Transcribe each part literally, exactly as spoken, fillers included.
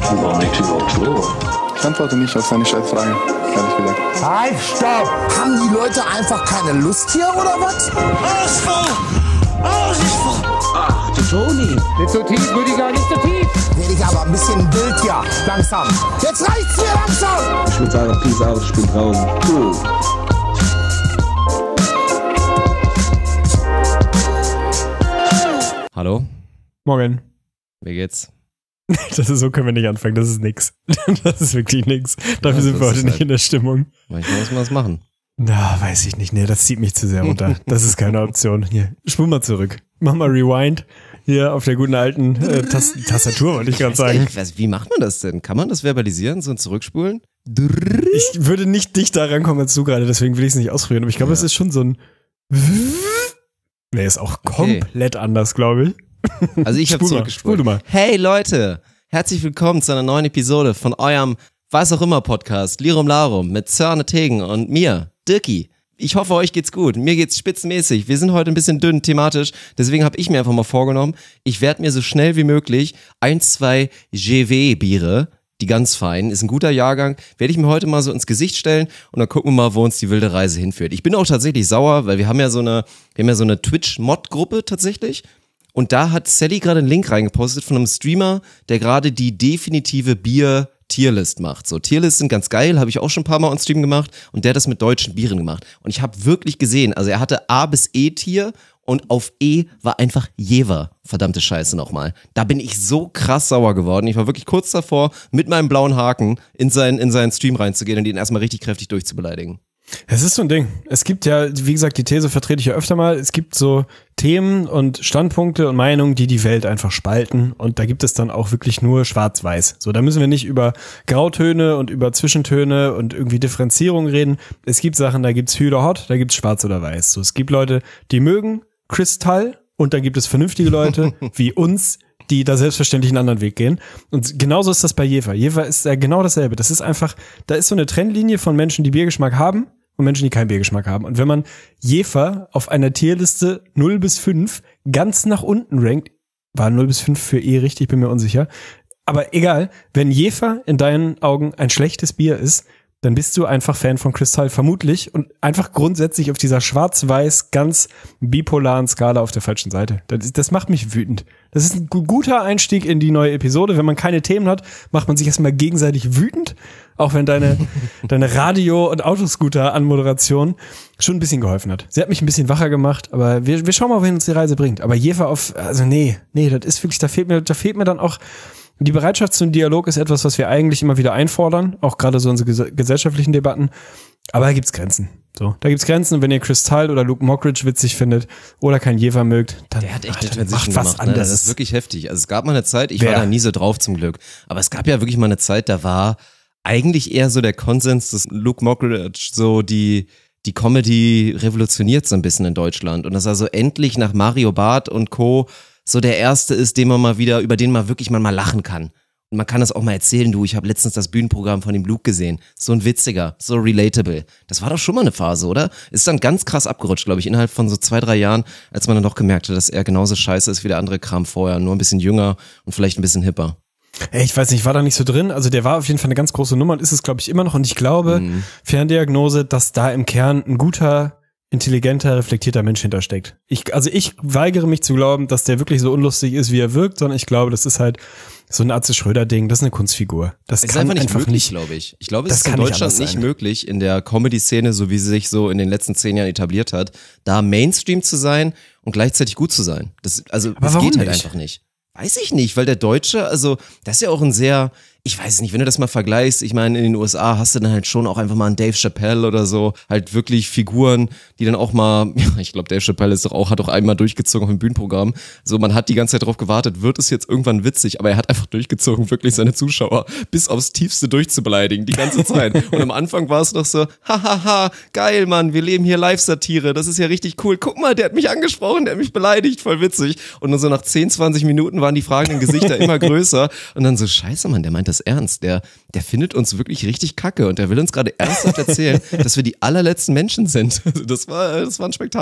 War nicht überhaupt vor? Ich antworte nicht auf seine Scheißfrage, ehrlich gesagt. Halt, stopp! Haben die Leute einfach keine Lust hier, oder was? Ausfall! Ausfall! Ach, du Toni. Nicht so tief, Rüdiger, nicht so tief! Werde ich aber ein bisschen wild hier, langsam. Jetzt reicht's mir langsam! Ich würde sagen, peace out, ich bin draußen. Cool. Hallo? Morgen. Wie geht's? Das ist so, können wir nicht anfangen, das ist nix. Das ist wirklich nix. Dafür Ja, sind wir heute halt nicht in der Stimmung. Manchmal muss man das machen. Na, weiß ich nicht. Nee, das zieht mich zu sehr runter. Das ist keine Option. Hier, spul mal zurück. Mach mal Rewind. Hier auf der guten alten äh, Tas- Tastatur, wollte ich gerade sagen. Ich weiß, wie macht man das denn? Kann man das verbalisieren, so ein Zurückspulen? Ich würde nicht dichter rankommen als du gerade, deswegen will ich es nicht ausprobieren. Aber ich glaube, Ja. es ist schon so ein Nee, ist auch Okay. komplett anders, glaube ich. Also ich habe Spul mal, zurückgespult. spul du mal. Hey Leute, herzlich willkommen zu einer neuen Episode von eurem was auch immer Podcast Lirum Larum mit Zörne Tegen und mir, Dirki. Ich hoffe, euch geht's gut. Mir geht's spitzenmäßig. Wir sind heute ein bisschen dünn thematisch, deswegen habe ich mir einfach mal vorgenommen, ich werde mir so schnell wie möglich ein, zwei G W-Biere, die ganz feinen, ist ein guter Jahrgang, werde ich mir heute mal so ins Gesicht stellen und dann gucken wir mal, wo uns die wilde Reise hinführt. Ich bin auch tatsächlich sauer, weil wir haben ja so eine, wir haben ja so eine Twitch-Mod-Gruppe tatsächlich. Und da hat Sally gerade einen Link reingepostet von einem Streamer, der gerade die definitive Bier-Tierlist macht. So, Tierlist sind ganz geil, habe ich auch schon ein paar Mal on Stream gemacht und der hat das mit deutschen Bieren gemacht. Und ich habe wirklich gesehen, also er hatte A bis E-Tier und auf E war einfach Jever. Verdammte Scheiße nochmal. Da bin ich so krass sauer geworden. Ich war wirklich kurz davor, mit meinem blauen Haken in seinen, in seinen Stream reinzugehen und ihn erstmal richtig kräftig durchzubeleidigen. Es ist so ein Ding. Es gibt ja, wie gesagt, die These vertrete ich ja öfter mal, es gibt so Themen und Standpunkte und Meinungen, die die Welt einfach spalten und da gibt es dann auch wirklich nur schwarz-weiß. So, da müssen wir nicht über Grautöne und über Zwischentöne und irgendwie Differenzierung reden. Es gibt Sachen, da gibt's Hü oder Hot, da gibt's schwarz oder weiß. So, es gibt Leute, die mögen Kristall und dann gibt es vernünftige Leute wie uns, die da selbstverständlich einen anderen Weg gehen. Und genauso ist das bei Jever. Jever ist ja genau dasselbe. Das ist einfach, da ist so eine Trennlinie von Menschen, die Biergeschmack haben und Menschen, die keinen Biergeschmack haben. Und wenn man Jever auf einer Tierliste null bis fünf ganz nach unten rankt, war null bis fünf für E richtig, bin mir unsicher. Aber egal, wenn Jever in deinen Augen ein schlechtes Bier ist, dann bist du einfach Fan von Kristall, vermutlich, und einfach grundsätzlich auf dieser schwarz-weiß, ganz bipolaren Skala auf der falschen Seite. Das, das macht mich wütend. Das ist ein gu- guter Einstieg in die neue Episode. Wenn man keine Themen hat, macht man sich erstmal gegenseitig wütend, auch wenn deine, deine Radio- und Autoscooter-Anmoderation schon ein bisschen geholfen hat. Sie hat mich ein bisschen wacher gemacht, aber wir, wir schauen mal, wohin uns die Reise bringt. Aber Jever auf, also nee, nee, das ist wirklich, da fehlt mir, da fehlt mir dann auch. Die Bereitschaft zum Dialog ist etwas, was wir eigentlich immer wieder einfordern, auch gerade so unsere ges- gesellschaftlichen Debatten. Aber da gibt's Grenzen. So, da gibt's Grenzen. Und wenn ihr Kristall oder Luke Mockridge witzig findet oder kein Jever mögt, dann, Der hat echt ach, eine dann Transition macht was gemacht, ne? Das anderes. ist wirklich heftig. Also es gab mal eine Zeit, ich Wer? war da nie so drauf zum Glück, aber es gab ja wirklich mal eine Zeit, da war eigentlich eher so der Konsens, dass Luke Mockridge so die die Comedy revolutioniert so ein bisschen in Deutschland und dass er so endlich nach Mario Barth und Co. so der Erste ist, den man mal wieder, über den man wirklich mal, mal lachen kann. Und man kann das auch mal erzählen, du, ich habe letztens das Bühnenprogramm von dem Luke gesehen. So ein witziger, so relatable. Das war doch schon mal eine Phase, oder? Ist dann ganz krass abgerutscht, glaube ich, innerhalb von so zwei, drei Jahren, als man dann doch gemerkt hat, dass er genauso scheiße ist wie der andere Kram vorher, nur ein bisschen jünger und vielleicht ein bisschen hipper. Ey, ich weiß nicht, ich war da nicht so drin. Also der war auf jeden Fall eine ganz große Nummer und ist es, glaube ich, immer noch. Und ich glaube, Mhm. Ferndiagnose, dass da im Kern ein guter, intelligenter, reflektierter Mensch hintersteckt. Ich, also ich weigere mich zu glauben, dass der wirklich so unlustig ist, wie er wirkt, sondern ich glaube, das ist halt so ein Atze Schröder-Ding, das ist eine Kunstfigur. Das Es ist kann einfach nicht einfach möglich, nicht. glaube ich. Ich glaube, es das ist in kann nicht Deutschland anders nicht sein. möglich, in der Comedy-Szene, so wie sie sich so in den letzten zehn Jahren etabliert hat, da Mainstream zu sein und gleichzeitig gut zu sein. Das, also, Aber das warum geht halt nicht? einfach nicht. Weiß ich nicht, weil der Deutsche, also das ist ja auch ein sehr, ich weiß es nicht, wenn du das mal vergleichst, ich meine, in den U S A hast du dann halt schon auch einfach mal einen Dave Chappelle oder so, halt wirklich Figuren, die dann auch mal, ja, ich glaube, Dave Chappelle ist doch auch, hat auch einmal durchgezogen auf dem Bühnenprogramm, so, man hat die ganze Zeit drauf gewartet, wird es jetzt irgendwann witzig, aber er hat einfach durchgezogen, wirklich seine Zuschauer bis aufs Tiefste durchzubeleidigen, die ganze Zeit. Und am Anfang war es noch so, hahaha, geil, Mann, wir leben hier Live-Satire, das ist ja richtig cool, guck mal, der hat mich angesprochen, der hat mich beleidigt, voll witzig. Und dann so nach zehn, zwanzig Minuten waren die fragenden Gesichter immer größer und dann so, scheiße, Mann, der meint das ernst, der, der findet uns wirklich richtig kacke und der will uns gerade ernsthaft erzählen, dass wir die allerletzten Menschen sind. Also das war, das war ein Spektakel.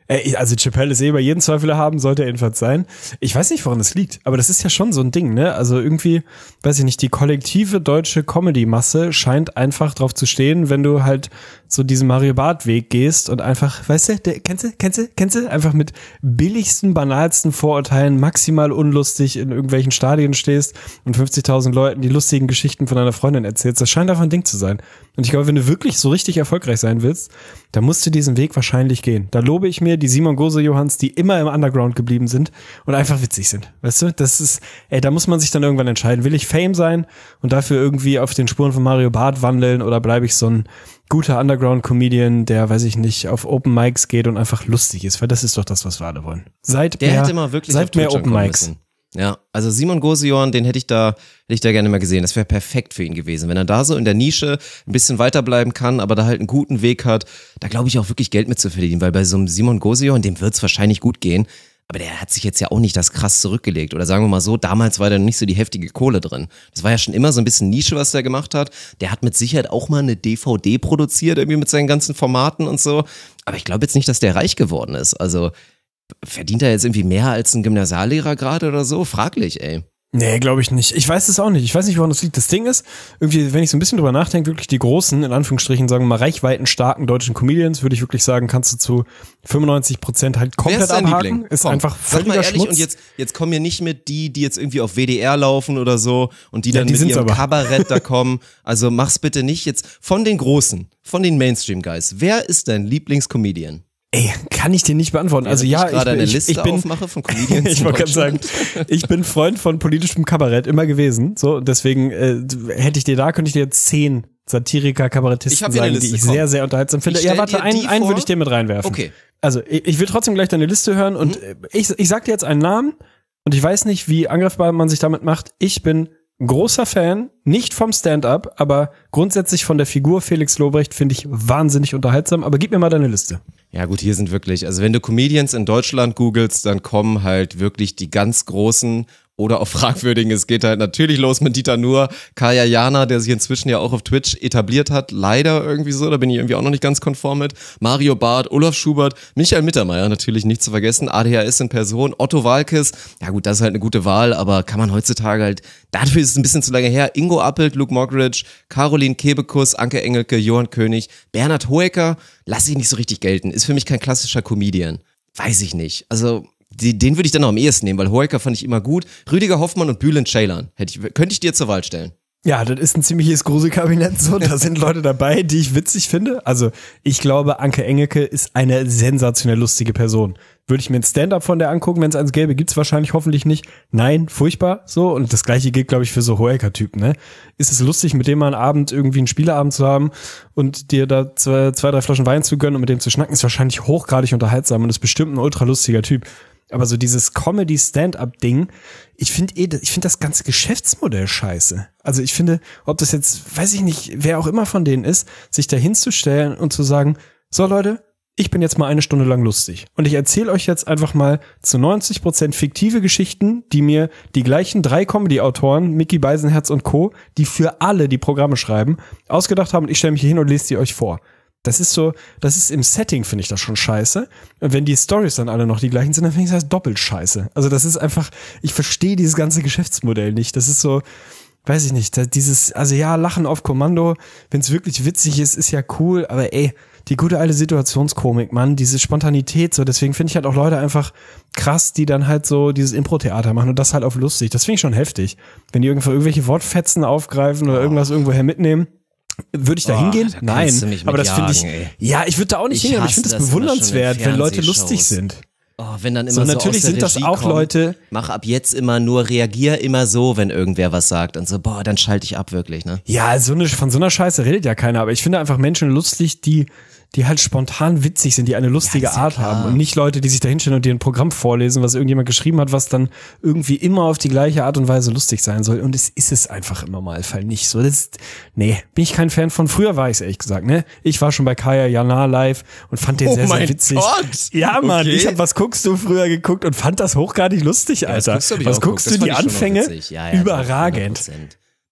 Ey, also Chappelle ist eh bei jedem Zweifel haben, sollte er jedenfalls sein. Ich weiß nicht, woran das liegt, aber das ist ja schon so ein Ding, ne? Also irgendwie, weiß ich nicht, die kollektive deutsche Comedy-Masse scheint einfach drauf zu stehen, wenn du halt so diesen Mario Barth-Weg gehst und einfach, weißt du, der, kennst du, kennst du, kennst du, einfach mit billigsten, banalsten Vorurteilen maximal unlustig in irgendwelchen Stadien stehst und fünfzigtausend Leuten die lustigen Geschichten von deiner Freundin erzählst. Das scheint einfach ein Ding zu sein. Und ich glaube, wenn du wirklich so richtig erfolgreich sein willst, dann musst du diesen Weg wahrscheinlich gehen. Da lobe ich mir die Simon Gose-Johans, die immer im Underground geblieben sind und einfach witzig sind. Weißt du, das ist, ey, da muss man sich dann irgendwann entscheiden. Will ich Fame sein und dafür irgendwie auf den Spuren von Mario Barth wandeln oder bleibe ich so ein guter Underground-Comedian, der, weiß ich nicht, auf Open Mics geht und einfach lustig ist, weil das ist doch das, was wir alle wollen. Seid Der mehr, hätte mal wirklich seid auf mehr Twitch Open ankommen Mics. müssen. Ja, also Simon Gose-Johann, den hätte ich da, hätte ich da gerne mal gesehen. Das wäre perfekt für ihn gewesen. Wenn er da so in der Nische ein bisschen weiterbleiben kann, aber da halt einen guten Weg hat, da glaube ich auch wirklich Geld mit zu verdienen, weil bei so einem Simon Gose-Johann, dem wird's wahrscheinlich gut gehen. Aber der hat sich jetzt ja auch nicht das krass zurückgelegt. Oder sagen wir mal so, damals war da nicht so die heftige Kohle drin. Das war ja schon immer so ein bisschen Nische, was der gemacht hat. Der hat mit Sicherheit auch mal eine D V D produziert, irgendwie mit seinen ganzen Formaten und so. Aber ich glaube jetzt nicht, dass der reich geworden ist. Also verdient er jetzt irgendwie mehr als ein Gymnasiallehrer gerade oder so? Fraglich, ey. Nee, glaube ich nicht. Ich weiß es auch nicht. Ich weiß nicht, woran das liegt. Das Ding ist, irgendwie, wenn ich so ein bisschen drüber nachdenke, wirklich die großen, in Anführungsstrichen, sagen wir mal, reichweitenstarken deutschen Comedians, würde ich wirklich sagen, kannst du zu fünfundneunzig Prozent halt komplett Wer ist dein abhaken. Liebling? Ist Komm, einfach sag mal völliger ehrlich, Schmutz. und jetzt, jetzt kommen wir nicht mit die, die jetzt irgendwie auf W D R laufen oder so und die Ja, dann die mit sind's ihrem aber. Kabarett da kommen. Also mach's bitte nicht jetzt von den Großen, von den Mainstream-Guys. Wer ist dein Lieblingscomedian? Ey, kann ich dir nicht beantworten. Also Wenn ja, ich gerade ich, eine ich, Liste ich bin, aufmache von Comedians. ich in wollte gerade sagen, Deutschland. ich bin Freund von politischem Kabarett immer gewesen. So, deswegen äh, hätte ich dir da, könnte ich dir zehn Satiriker, Ich Kabarettisten hab hier eine sagen, die Liste, ich komm. sehr, sehr unterhaltsam finde. Ich Ja, stell warte, dir einen, die einen vor. würde ich dir mit reinwerfen. Okay. Also ich, ich will trotzdem gleich deine Liste hören und äh, ich, ich sag dir jetzt einen Namen und ich weiß nicht, wie angreifbar man sich damit macht. Ich bin großer Fan, nicht vom Stand-up, aber grundsätzlich von der Figur Felix Lobrecht finde ich wahnsinnig unterhaltsam. Aber gib mir mal deine Liste. Ja gut, hier sind wirklich, also wenn du Comedians in Deutschland googelst, dann kommen halt wirklich die ganz großen oder auch fragwürdigen. Es geht halt natürlich los mit Dieter Nuhr, Kaya Jana, der sich inzwischen ja auch auf Twitch etabliert hat. Leider irgendwie so, da bin ich irgendwie auch noch nicht ganz konform mit. Mario Barth, Olaf Schubert, Michael Mittermeier, natürlich nicht zu vergessen. A D H S in Person, Otto Waalkes. Ja gut, das ist halt eine gute Wahl, aber kann man heutzutage halt, dafür ist es ein bisschen zu lange her. Ingo Appelt, Luke Mockridge, Caroline Kebekus, Anke Engelke, Johann König, Bernhard Hoeker, lass ich nicht so richtig gelten. Ist für mich kein klassischer Comedian. Weiß ich nicht. Also Die, den würde ich dann noch am ehesten nehmen, weil Hoeker fand ich immer gut. Rüdiger Hoffmann und Bülent Ceylan hätte ich, könnte ich dir zur Wahl stellen. Ja, das ist ein ziemliches Gruselkabinett so. Da sind Leute dabei, die ich witzig finde. Also ich glaube, Anke Engelke ist eine sensationell lustige Person. Würde ich mir ein Stand-up von der angucken, wenn es eins gäbe, gibt's wahrscheinlich hoffentlich nicht. Nein, furchtbar so. Und das gleiche gilt, glaube ich, für so Hoeker-Typen. Ne? Ist es lustig, mit dem mal einen Abend irgendwie einen Spieleabend zu haben und dir da zwei, zwei, drei Flaschen Wein zu gönnen und mit dem zu schnacken, ist wahrscheinlich hochgradig unterhaltsam und ist bestimmt ein ultra lustiger Typ. Aber so dieses Comedy-Stand-up-Ding, ich finde eh, ich finde das ganze Geschäftsmodell scheiße. Also ich finde, ob das jetzt, weiß ich nicht, wer auch immer von denen ist, sich da hinzustellen und zu sagen, so Leute, ich bin jetzt mal eine Stunde lang lustig. Und ich erzähle euch jetzt einfach mal zu neunzig Prozent fiktive Geschichten, die mir die gleichen drei Comedy-Autoren, Micky Beisenherz und Co., die für alle die Programme schreiben, ausgedacht haben und ich stelle mich hier hin und lese die euch vor. Das ist so, das ist im Setting, finde ich das schon scheiße. Und wenn die Storys dann alle noch die gleichen sind, dann finde ich das doppelt scheiße. Also das ist einfach, ich verstehe dieses ganze Geschäftsmodell nicht. Das ist so, weiß ich nicht, dieses, also ja, Lachen auf Kommando, wenn es wirklich witzig ist, ist ja cool, aber ey, die gute alte Situationskomik, Mann, diese Spontanität, so, deswegen finde ich halt auch Leute einfach krass, die dann halt so dieses Impro-Theater machen und das halt auf lustig. Das finde ich schon heftig. Wenn die irgendwo irgendwelche Wortfetzen aufgreifen oder irgendwas irgendwoher mitnehmen. Würde ich da Oh, hingehen? da Nein, kannst du mich mit aber das finde ich, jagen, ey. ja, ich würde da auch nicht Ich hingehen, aber ich hasse finde das das immer bewundernswert, schon in wenn Leute Fernsehshows. lustig sind. Oh, wenn dann immer So, so, natürlich aus der sind das Regie auch kommt, Leute- mach ab jetzt immer nur, reagier immer so, wenn irgendwer was sagt und so, boah, dann schalte ich ab wirklich, ne? Ja, so eine, von so einer Scheiße redet ja keiner, aber ich finde einfach Menschen lustig, die die halt spontan witzig sind, die eine lustige Ja, ist ja Art klar. haben und nicht Leute, die sich da hinstellen und dir ein Programm vorlesen, was irgendjemand geschrieben hat, was dann irgendwie immer auf die gleiche Art und Weise lustig sein soll und es ist es einfach im Normalfall nicht so. Das ist, nee, bin ich kein Fan von. Früher war ich es ehrlich gesagt, ne? Ich war schon bei Kaya Jana live und fand den Oh sehr, sehr mein witzig. Gott! Ja, Mann, Okay. ich hab Was guckst du früher geguckt und fand das hochgradig lustig, das Alter. guckst du, hab ich Was auch guckst geguckt. du, Das die fand ich schon noch Anfänge? witzig. Ja, ja, Überragend. hundert Prozent.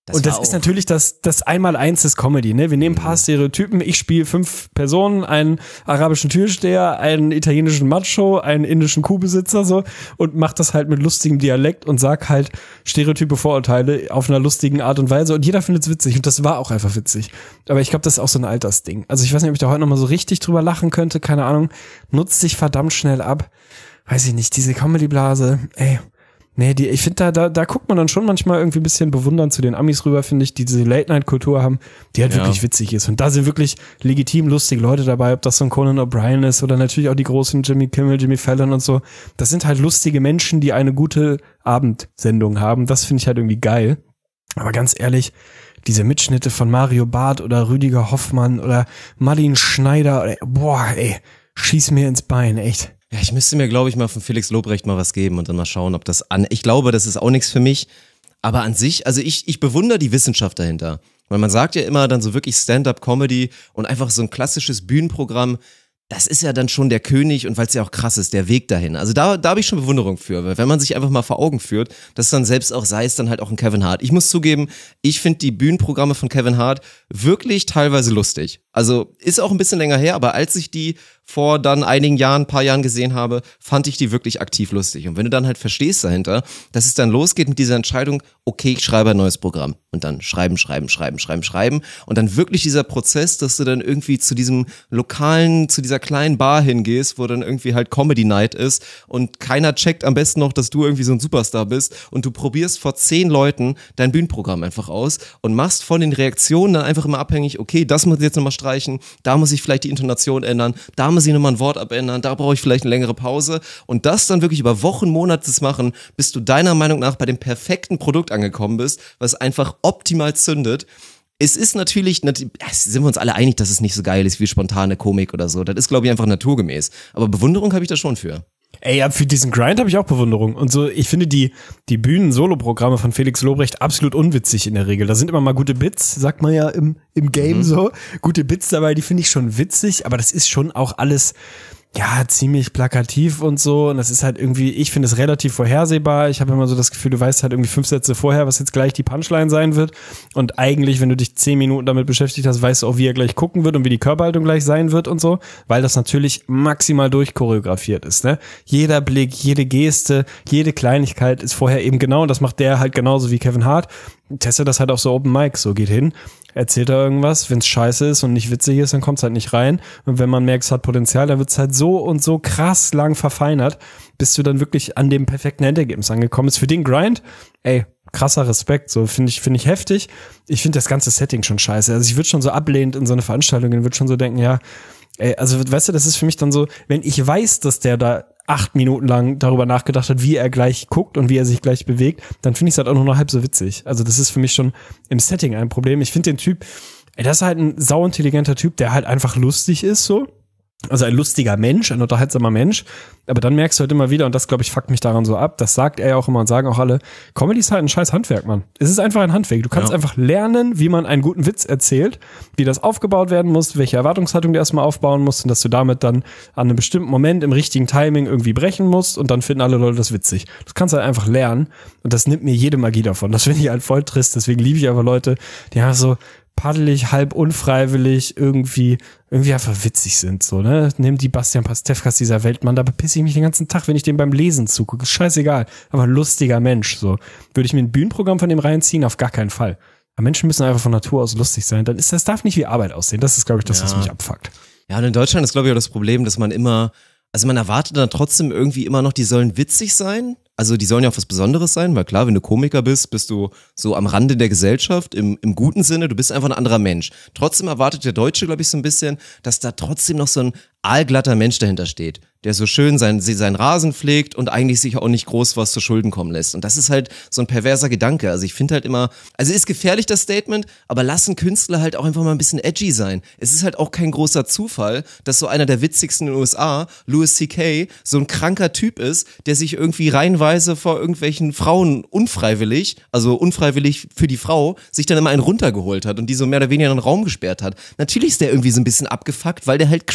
Das und das war ist auch- natürlich das, das Einmaleins des Comedy, ne? Wir nehmen ein paar Stereotypen, ich spiele fünf Personen, einen arabischen Türsteher, einen italienischen Macho, einen indischen Kuhbesitzer so und mach das halt mit lustigem Dialekt und sag halt Stereotype, Vorurteile auf einer lustigen Art und Weise und jeder findet's witzig und das war auch einfach witzig. Aber ich glaube, das ist auch so ein Altersding. Also ich weiß nicht, ob ich da heute nochmal so richtig drüber lachen könnte, keine Ahnung. Nutzt sich verdammt schnell ab. Weiß ich nicht, diese Comedy-Blase, ey. Nee, die, ich finde, da, da, da guckt man dann schon manchmal irgendwie ein bisschen bewundernd zu den Amis rüber, finde ich, die diese Late-Night-Kultur haben, die halt Ja. wirklich witzig ist. Und da sind wirklich legitim lustige Leute dabei, ob das so ein Conan O'Brien ist oder natürlich auch die großen Jimmy Kimmel, Jimmy Fallon und so. Das sind halt lustige Menschen, die eine gute Abendsendung haben. Das finde ich halt irgendwie geil. Aber ganz ehrlich, diese Mitschnitte von Mario Barth oder Rüdiger Hoffmann oder Martin Schneider, ey, boah, ey, schieß mir ins Bein, echt. Ja, ich müsste mir, glaube ich, mal von Felix Lobrecht mal was geben und dann mal schauen, ob das an. Ich glaube, das ist auch nichts für mich. Aber an sich, also ich, ich bewundere die Wissenschaft dahinter. Weil man sagt ja immer dann so wirklich Stand-up-Comedy und einfach so ein klassisches Bühnenprogramm, das ist ja dann schon der König und weil es ja auch krass ist, der Weg dahin. Also da, da habe ich schon Bewunderung für, weil wenn man sich einfach mal vor Augen führt, dass dann selbst auch, sei es dann halt auch ein Kevin Hart. Ich muss zugeben, ich finde die Bühnenprogramme von Kevin Hart wirklich teilweise lustig. Also ist auch ein bisschen länger her, aber als ich die vor dann einigen Jahren, ein paar Jahren gesehen habe, fand ich die wirklich aktiv lustig. Und wenn du dann halt verstehst dahinter, dass es dann losgeht mit dieser Entscheidung, okay, ich schreibe ein neues Programm und dann schreiben, schreiben, schreiben, schreiben, schreiben und dann wirklich dieser Prozess, dass du dann irgendwie zu diesem lokalen, zu dieser kleinen Bar hingehst, wo dann irgendwie halt Comedy Night ist und keiner checkt am besten noch, dass du irgendwie so ein Superstar bist und du probierst vor zehn Leuten dein Bühnenprogramm einfach aus und machst von den Reaktionen dann einfach immer abhängig, okay, das muss ich jetzt nochmal streichen, da muss ich vielleicht die Intonation ändern, da muss ich nochmal ein Wort abändern, da brauche ich vielleicht eine längere Pause und das dann wirklich über Wochen, Monate zu machen, bis du deiner Meinung nach bei dem perfekten Produkt angekommen bist, was einfach optimal zündet. Es ist natürlich, natürlich, sind wir uns alle einig, dass es nicht so geil ist wie spontane Komik oder so. Das ist, glaube ich, einfach naturgemäß. Aber Bewunderung habe ich da schon für. Ey, ja, für diesen Grind habe ich auch Bewunderung. Und so, ich finde die, die Bühnen-Solo-Programme von Felix Lobrecht absolut unwitzig in der Regel. Da sind immer mal gute Bits, sagt man ja im, im Game Mhm. so. Gute Bits dabei, die finde ich schon witzig, aber das ist schon auch alles, ja, ziemlich plakativ und so. Und das ist halt irgendwie, ich finde es relativ vorhersehbar. Ich habe immer so das Gefühl, du weißt halt irgendwie fünf Sätze vorher, was jetzt gleich die Punchline sein wird. Und eigentlich, wenn du dich zehn Minuten damit beschäftigt hast, weißt du auch, wie er gleich gucken wird und wie die Körperhaltung gleich sein wird und so. Weil das natürlich maximal durchchoreografiert ist, ne? Jeder Blick, jede Geste, jede Kleinigkeit ist vorher eben genau. Und das macht der halt genauso wie Kevin Hart. Testet das halt auf so Open Mic, so geht hin, erzählt er irgendwas, wenn es scheiße ist und nicht witzig ist, dann kommt es halt nicht rein und wenn man merkt, es hat Potenzial, dann wird es halt so und so krass lang verfeinert, bis du dann wirklich an dem perfekten Endergebnis angekommen bist. Für den Grind, ey, krasser Respekt, so finde ich, finde ich heftig. Ich finde das ganze Setting schon scheiße, also ich würde schon so ablehnend in so eine Veranstaltung gehen, würde schon so denken, ja, ey, also weißt du, das ist für mich dann so, wenn ich weiß, dass der da acht Minuten lang darüber nachgedacht hat, wie er gleich guckt und wie er sich gleich bewegt, dann finde ich es halt auch nur noch halb so witzig. Also das ist für mich schon im Setting ein Problem. Ich finde den Typ, ey, das ist halt ein sauintelligenter Typ, der halt einfach lustig ist so. Also ein lustiger Mensch, ein unterhaltsamer Mensch. Aber dann merkst du halt immer wieder, und das, glaube ich, fuckt mich daran so ab, das sagt er ja auch immer und sagen auch alle, Comedy ist halt ein scheiß Handwerk, Mann. Es ist einfach ein Handwerk. Du kannst Ja. einfach lernen, wie man einen guten Witz erzählt, wie das aufgebaut werden muss, welche Erwartungshaltung du erstmal aufbauen musst und dass du damit dann an einem bestimmten Moment im richtigen Timing irgendwie brechen musst und dann finden alle Leute das witzig. Das kannst du halt einfach lernen und das nimmt mir jede Magie davon. Das finde ich halt voll trist, deswegen liebe ich aber Leute, die einfach so paddelig, halb unfreiwillig irgendwie irgendwie einfach witzig sind, so, ne? Nimm die Bastian Pastewkas dieser Welt, Mann, da bepisse ich mich den ganzen Tag, wenn ich dem beim Lesen zugucke. Ist scheißegal, aber ein lustiger Mensch, so. Würde ich mir ein Bühnenprogramm von dem reinziehen? Auf gar keinen Fall. Aber Menschen müssen einfach von Natur aus lustig sein. Dann ist das darf nicht wie Arbeit aussehen. Das ist, glaube ich, das, Ja. was mich abfuckt. Ja, und in Deutschland ist, glaube ich, auch das Problem, dass man immer, also man erwartet dann trotzdem irgendwie immer noch, die sollen witzig sein. Also die sollen ja auch was Besonderes sein, weil klar, wenn du Komiker bist, bist du so am Rande der Gesellschaft, im, im guten Sinne, du bist einfach ein anderer Mensch. Trotzdem erwartet der Deutsche, glaube ich, so ein bisschen, dass da trotzdem noch so ein aalglatter Mensch dahinter steht, der so schön seinen, seinen Rasen pflegt und eigentlich sich auch nicht groß was zu Schulden kommen lässt. Und das ist halt so ein perverser Gedanke. Also ich finde halt immer, also ist gefährlich das Statement, aber lassen Künstler halt auch einfach mal ein bisschen edgy sein. Es ist halt auch kein großer Zufall, dass so einer der witzigsten in den U S A, Louis C K, so ein kranker Typ ist, der sich irgendwie reinweise vor irgendwelchen Frauen unfreiwillig, also unfreiwillig für die Frau, sich dann immer einen runtergeholt hat und die so mehr oder weniger in den Raum gesperrt hat. Natürlich ist der irgendwie so ein bisschen abgefuckt, weil der halt crazy im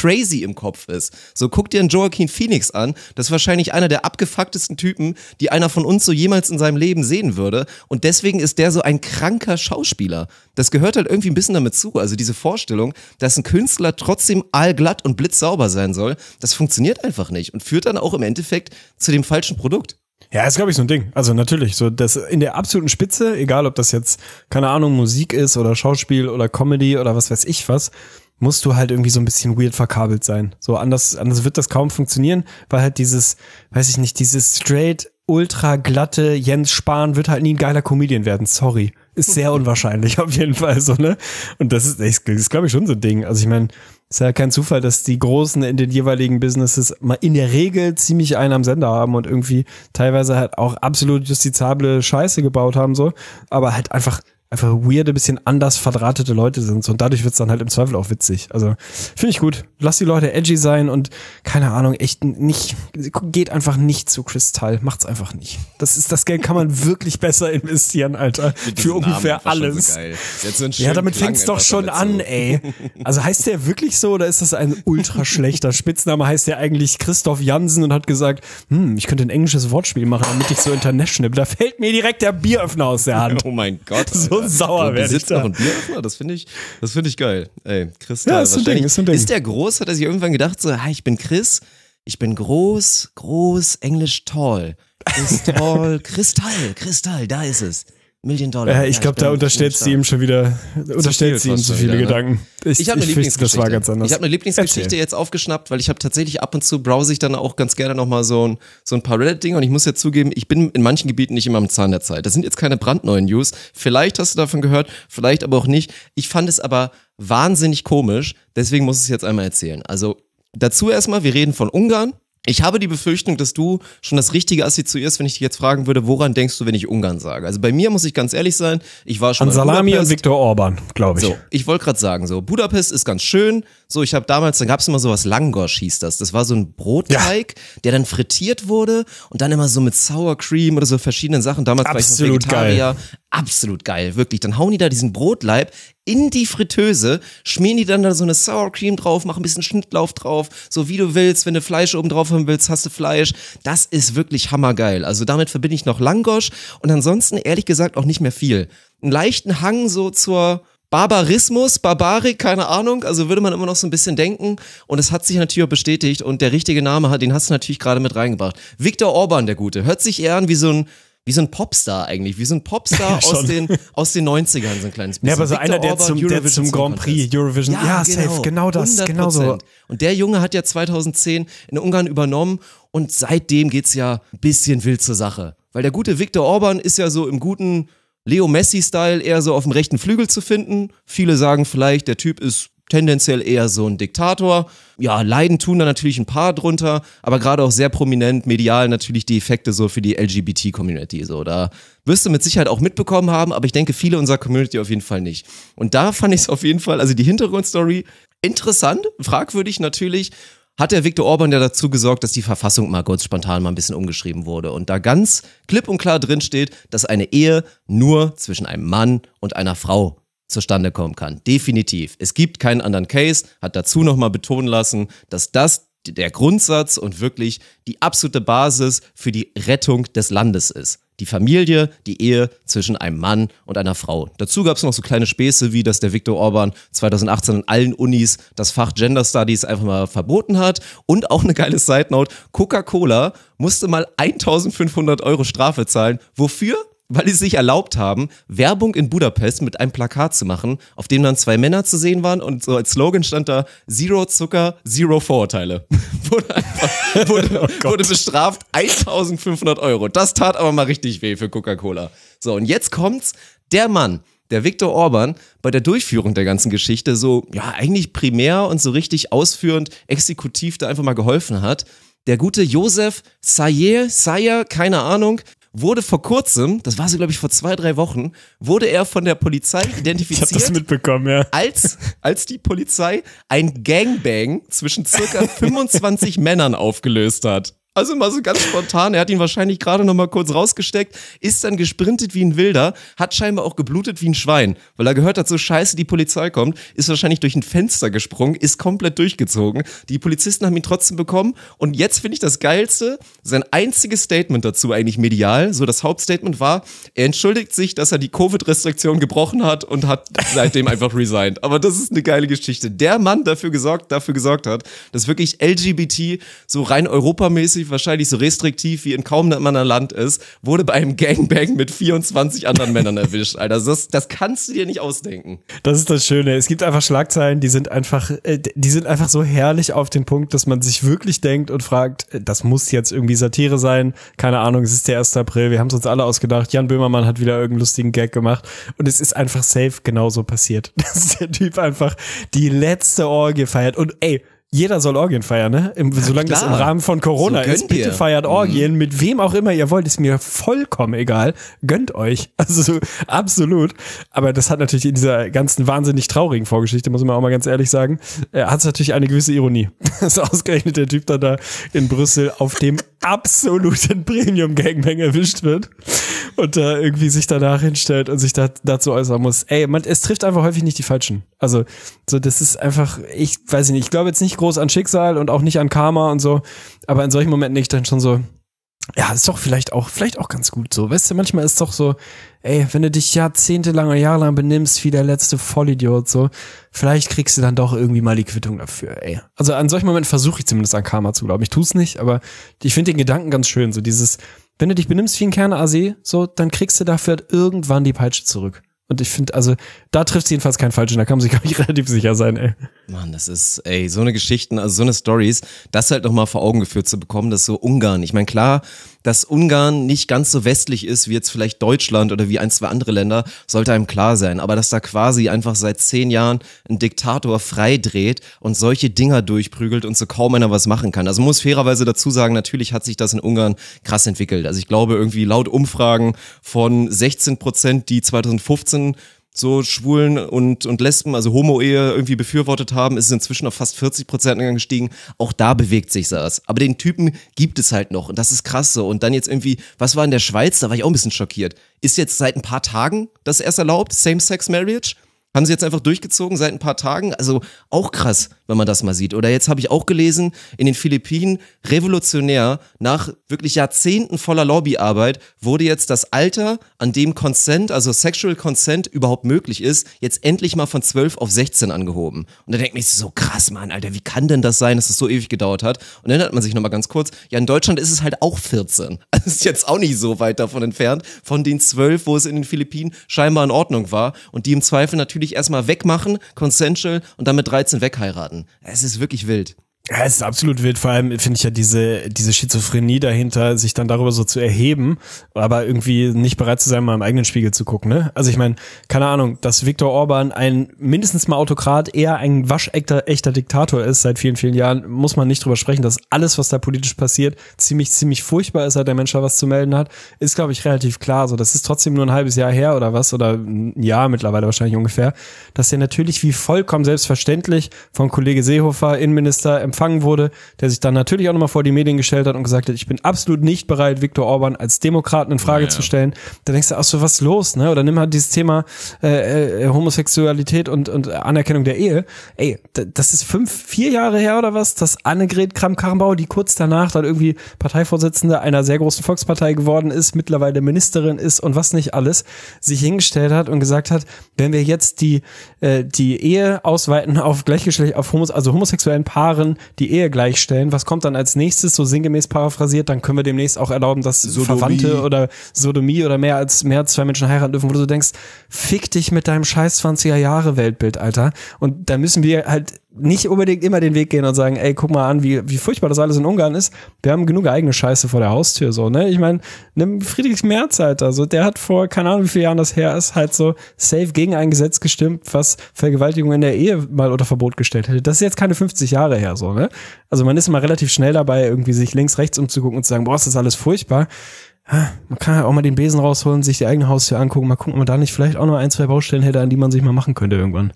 im Kopf ist. So, guck dir einen Joaquin Phoenix an, das ist wahrscheinlich einer der abgefucktesten Typen, die einer von uns so jemals in seinem Leben sehen würde und deswegen ist der so ein kranker Schauspieler. Das gehört halt irgendwie ein bisschen damit zu, also diese Vorstellung, dass ein Künstler trotzdem allglatt und blitzsauber sein soll, das funktioniert einfach nicht und führt dann auch im Endeffekt zu dem falschen Produkt. Ja, ist, glaube ich, so ein Ding. Also natürlich, so das in der absoluten Spitze, egal ob das jetzt, keine Ahnung, Musik ist oder Schauspiel oder Comedy oder was weiß ich was, musst du halt irgendwie so ein bisschen weird verkabelt sein. So anders, anders wird das kaum funktionieren, weil halt dieses, weiß ich nicht, dieses straight, ultra glatte Jens Spahn wird halt nie ein geiler Comedian werden. Sorry. Ist sehr unwahrscheinlich auf jeden Fall so, ne? Und das ist, das ist glaube ich, schon so ein Ding. Also ich meine, ist ja kein Zufall, dass die Großen in den jeweiligen Businesses mal in der Regel ziemlich einen am Sender haben und irgendwie teilweise halt auch absolut justizable Scheiße gebaut haben, so. Aber halt einfach einfach weirde, bisschen anders verdrahtete Leute sind. Und dadurch wird's dann halt im Zweifel auch witzig. Also finde ich gut. Lass die Leute edgy sein und keine Ahnung, echt nicht, geht einfach nicht zu Kristall. Macht's einfach nicht. Das ist, das Geld kann man wirklich besser investieren, Alter. Für ungefähr alles. So geil. So ja, damit fängt's doch schon an, so. Ey. Also heißt der wirklich so oder ist das ein ultra schlechter Spitzname? Heißt der eigentlich Christoph Jansen und hat gesagt, hm, ich könnte ein englisches Wortspiel machen, damit ich so international bin. Da fällt mir direkt der Bieröffner aus der Hand. Oh mein Gott. So sauer werde ich da. Noch ein Bieröffner, das finde ich, das finde ich geil. Ey, Kristall. Ja, ist ein Ding, ist ein Ding. Ist der groß? Hat er sich irgendwann gedacht so, hi, ich bin Chris, ich bin groß, groß, Englisch tall. Kristall, Kristall, Kristall, da ist es. Million Dollar. Ja, ich ja, glaube, da unterstellt sie ihm schon wieder, unterstellt sie ihm zu viele wieder, Gedanken. Ne? Ich, ich habe eine Lieblingsgeschichte. Das war ganz anders. Ich habe eine Lieblingsgeschichte Erzähl. jetzt aufgeschnappt, weil ich habe tatsächlich ab und zu browse ich dann auch ganz gerne nochmal so ein, so ein paar Reddit-Dinge und ich muss ja zugeben, ich bin in manchen Gebieten nicht immer am Zahn der Zeit. Das sind jetzt keine brandneuen News. Vielleicht hast du davon gehört, vielleicht aber auch nicht. Ich fand es aber wahnsinnig komisch, deswegen muss ich es jetzt einmal erzählen. Also dazu erstmal, wir reden von Ungarn. Ich habe die Befürchtung, dass du schon das Richtige assoziierst, wenn ich dich jetzt fragen würde, woran denkst du, wenn ich Ungarn sage? Also bei mir muss ich ganz ehrlich sein, ich war schon an Salami und Viktor Orban, glaube ich. So, ich wollte gerade sagen, so Budapest ist ganz schön. So, ich habe damals, da gab es immer sowas, Langosch hieß das. Das war so ein Brotteig, ja. der dann frittiert wurde und dann immer so mit Sour Cream oder so verschiedenen Sachen. Damals Absolut war ich noch Vegetarier. Geil. Absolut geil, wirklich. Dann hauen die da diesen Brotleib in die Fritteuse, schmieren die dann da so eine Sour Cream drauf, machen ein bisschen Schnittlauch drauf, so wie du willst. Wenn du Fleisch oben drauf haben willst, hast du Fleisch. Das ist wirklich hammergeil. Also damit verbinde ich noch Langosch und ansonsten ehrlich gesagt auch nicht mehr viel. Einen leichten Hang so zur Barbarismus, Barbarik, keine Ahnung, also würde man immer noch so ein bisschen denken und es hat sich natürlich auch bestätigt und der richtige Name, den hast du natürlich gerade mit reingebracht. Viktor Orban, der Gute, hört sich eher an wie so ein Wie so ein Popstar eigentlich, wie so ein Popstar ja, aus den aus den neunzigern, so ein kleines bisschen. Ja, aber so Viktor einer, der Orban, zum, der zum Grand Prix, Eurovision, ja, ja genau, safe, genau das, genau so. Und der Junge hat ja zweitausendzehn in Ungarn übernommen und seitdem geht's ja ein bisschen wild zur Sache. Weil der gute Viktor Orban ist ja so im guten Leo Messi-Style eher so auf dem rechten Flügel zu finden. Viele sagen vielleicht, der Typ ist tendenziell eher so ein Diktator. Ja, leiden tun da natürlich ein paar drunter, aber gerade auch sehr prominent, medial natürlich die Effekte so für die L G B T-Community. So, da wirst du mit Sicherheit auch mitbekommen haben, aber ich denke, viele unserer Community auf jeden Fall nicht. Und da fand ich es auf jeden Fall, also die Hintergrundstory interessant, fragwürdig natürlich, hat der Viktor Orban ja dazu gesorgt, dass die Verfassung mal kurz spontan mal ein bisschen umgeschrieben wurde und da ganz klipp und klar drin steht, dass eine Ehe nur zwischen einem Mann und einer Frau zustande kommen kann. Definitiv. Es gibt keinen anderen Case, hat dazu nochmal betonen lassen, dass das der Grundsatz und wirklich die absolute Basis für die Rettung des Landes ist. Die Familie, die Ehe zwischen einem Mann und einer Frau. Dazu gab es noch so kleine Späße, wie dass der Viktor Orban zweitausendachtzehn an allen Unis das Fach Gender Studies einfach mal verboten hat. Und auch eine geile Side Note, Coca-Cola musste mal eintausendfünfhundert Euro Strafe zahlen. Wofür? Weil sie sich erlaubt haben, Werbung in Budapest mit einem Plakat zu machen, auf dem dann zwei Männer zu sehen waren und so als Slogan stand da Zero Zucker, Zero Vorurteile. wurde, einfach, wurde, oh wurde bestraft, eintausendfünfhundert Euro. Das tat aber mal richtig weh für Coca-Cola. So, und jetzt kommt's, der Mann, der Viktor Orban, bei der Durchführung der ganzen Geschichte so, ja, eigentlich primär und so richtig ausführend, exekutiv da einfach mal geholfen hat. Der gute Josef Sayer, Sayer, keine Ahnung, wurde vor kurzem, das war so glaube ich vor zwei, drei Wochen, wurde er von der Polizei identifiziert. Ich hab das mitbekommen, ja. Als, als die Polizei ein Gangbang zwischen circa fünfundzwanzig Männern aufgelöst hat. Also mal so ganz spontan, er hat ihn wahrscheinlich gerade noch mal kurz rausgesteckt, ist dann gesprintet wie ein Wilder, hat scheinbar auch geblutet wie ein Schwein, weil er gehört hat, so scheiße, die Polizei kommt, ist wahrscheinlich durch ein Fenster gesprungen, ist komplett durchgezogen. Die Polizisten haben ihn trotzdem bekommen und jetzt finde ich das Geilste, sein einziges Statement dazu eigentlich medial, so das Hauptstatement war, er entschuldigt sich, dass er die Covid-Restriktion gebrochen hat und hat seitdem einfach resigned. Aber das ist eine geile Geschichte. Der Mann dafür gesorgt, dafür gesorgt hat, dass wirklich L G B T so rein europamäßig wahrscheinlich so restriktiv wie in kaum einem anderen Land ist, wurde bei einem Gangbang mit vierundzwanzig anderen Männern erwischt, Alter. Das, das kannst du dir nicht ausdenken. Das ist das Schöne. Es gibt einfach Schlagzeilen, die sind einfach, äh, die sind einfach so herrlich auf den Punkt, dass man sich wirklich denkt und fragt, das muss jetzt irgendwie Satire sein. Keine Ahnung, es ist der erste April. Wir haben es uns alle ausgedacht. Jan Böhmermann hat wieder irgendeinen lustigen Gag gemacht und es ist einfach safe genauso passiert. Dass der Typ einfach die letzte Orgie feiert und ey, jeder soll Orgien feiern, ne? Im, solange das im Rahmen von Corona so ist. Bitte ihr. Feiert Orgien, mhm. mit wem auch immer ihr wollt, ist mir vollkommen egal. Gönnt euch. Also so, absolut. Aber das hat natürlich in dieser ganzen wahnsinnig traurigen Vorgeschichte, muss man auch mal ganz ehrlich sagen, äh, hat es natürlich eine gewisse Ironie. Dass ausgerechnet der Typ dann da in Brüssel auf dem absoluten Premium-Gangbang erwischt wird und da äh, irgendwie sich danach hinstellt und sich da, dazu äußern muss. Ey, man, es trifft einfach häufig nicht die Falschen. Also, so, das ist einfach, ich weiß nicht, ich glaube jetzt nicht groß an Schicksal und auch nicht an Karma und so, aber in solchen Momenten denke ich dann schon so, ja, ist doch vielleicht auch, vielleicht auch ganz gut so, weißt du, manchmal ist doch so, ey, wenn du dich jahrzehntelang oder jahrelang benimmst wie der letzte Vollidiot, so, vielleicht kriegst du dann doch irgendwie mal die Quittung dafür, ey. Also an solchen Momenten versuche ich zumindest an Karma zu glauben, ich tu's nicht, aber ich finde den Gedanken ganz schön, so dieses, wenn du dich benimmst wie ein Kerner-Asi, so, dann kriegst du dafür irgendwann die Peitsche zurück. Und ich finde, also, da trifft es jedenfalls keinen Falschen, da kann man sich, glaube ich, relativ sicher sein, ey. Mann, das ist, ey, so eine Geschichten, also so eine Stories, das halt nochmal vor Augen geführt zu bekommen, dass so Ungarn, ich meine, klar, dass Ungarn nicht ganz so westlich ist wie jetzt vielleicht Deutschland oder wie ein, zwei andere Länder, sollte einem klar sein. Aber dass da quasi einfach seit zehn Jahren ein Diktator freidreht und solche Dinger durchprügelt und so kaum einer was machen kann. Also man muss fairerweise dazu sagen, natürlich hat sich das in Ungarn krass entwickelt. Also ich glaube irgendwie laut Umfragen von sechzehn Prozent, die zweitausendfünfzehn so Schwulen und, und Lesben, also Homo-Ehe irgendwie befürwortet haben, ist es inzwischen auf fast vierzig Prozent angestiegen. Auch da bewegt sich das. Aber den Typen gibt es halt noch und das ist krass so. Und dann jetzt irgendwie, was war in der Schweiz? Da war ich auch ein bisschen schockiert. Ist jetzt seit ein paar Tagen das erst erlaubt? Same-Sex-Marriage? Haben sie jetzt einfach durchgezogen seit ein paar Tagen? Also auch krass, wenn man das mal sieht. Oder jetzt habe ich auch gelesen, in den Philippinen, revolutionär, nach wirklich Jahrzehnten voller Lobbyarbeit, wurde jetzt das Alter, an dem Consent, also Sexual Consent überhaupt möglich ist, jetzt endlich mal von zwölf auf sechzehn angehoben. Und da denkt man sich so, krass, Mann, Alter, wie kann denn das sein, dass das so ewig gedauert hat? Und dann erinnert man sich nochmal ganz kurz, ja, in Deutschland ist es halt auch vierzehn. Also ist jetzt auch nicht so weit davon entfernt, von den zwölf, wo es in den Philippinen scheinbar in Ordnung war und die im Zweifel natürlich erstmal wegmachen, consensual und dann mit dreizehn wegheiraten. Es ist wirklich wild. Ja, es ist absolut wild, vor allem finde ich ja diese diese Schizophrenie dahinter, sich dann darüber so zu erheben, aber irgendwie nicht bereit zu sein, mal im eigenen Spiegel zu gucken, ne? Also ich meine, keine Ahnung, dass Viktor Orban ein mindestens mal Autokrat, eher ein waschechter echter Diktator ist seit vielen, vielen Jahren, muss man nicht drüber sprechen, dass alles, was da politisch passiert, ziemlich, ziemlich furchtbar ist, seit der Mensch da was zu melden hat, ist, glaube ich, relativ klar. So, das ist trotzdem nur ein halbes Jahr her oder was, oder ein Jahr mittlerweile wahrscheinlich ungefähr, dass er natürlich wie vollkommen selbstverständlich von Kollege Seehofer, Innenminister, empfangen wurde, der sich dann natürlich auch nochmal vor die Medien gestellt hat und gesagt hat, ich bin absolut nicht bereit, Viktor Orban als Demokraten in Frage ja, ja. zu stellen. Da denkst du, ach so, was ist los, ne? Oder nimm halt dieses Thema äh, äh, Homosexualität und, und Anerkennung der Ehe. Ey, das ist fünf, vier Jahre her oder was, dass Annegret Kramp-Karrenbauer, die kurz danach dann irgendwie Parteivorsitzende einer sehr großen Volkspartei geworden ist, mittlerweile Ministerin ist und was nicht alles, sich hingestellt hat und gesagt hat, wenn wir jetzt die äh, die Ehe ausweiten auf gleichgeschlechtlich, auf Homos, also homosexuellen Paaren die Ehe gleichstellen, was kommt dann als nächstes, so sinngemäß paraphrasiert, dann können wir demnächst auch erlauben, dass Sodomie. Verwandte oder Sodomie oder mehr als mehr als zwei Menschen heiraten dürfen, wo du so denkst, fick dich mit deinem scheiß zwanziger Jahre Weltbild, Alter. Und da müssen wir halt nicht unbedingt immer den Weg gehen und sagen, ey, guck mal an, wie wie furchtbar das alles in Ungarn ist. Wir haben genug eigene Scheiße vor der Haustür, so, ne? Ich meine, nimm Friedrich Merz, Alter, so, der hat vor, keine Ahnung, wie viele Jahren das her ist, halt so safe gegen ein Gesetz gestimmt, was Vergewaltigung in der Ehe mal unter Verbot gestellt hätte. Das ist jetzt keine fünfzig Jahre her, so, ne? Also man ist immer relativ schnell dabei, irgendwie sich links, rechts umzugucken und zu sagen, boah, ist das alles furchtbar. Man kann ja auch mal den Besen rausholen, sich die eigene Haustür angucken, mal gucken, ob man da nicht vielleicht auch noch ein, zwei Baustellen hätte, an die man sich mal machen könnte irgendwann.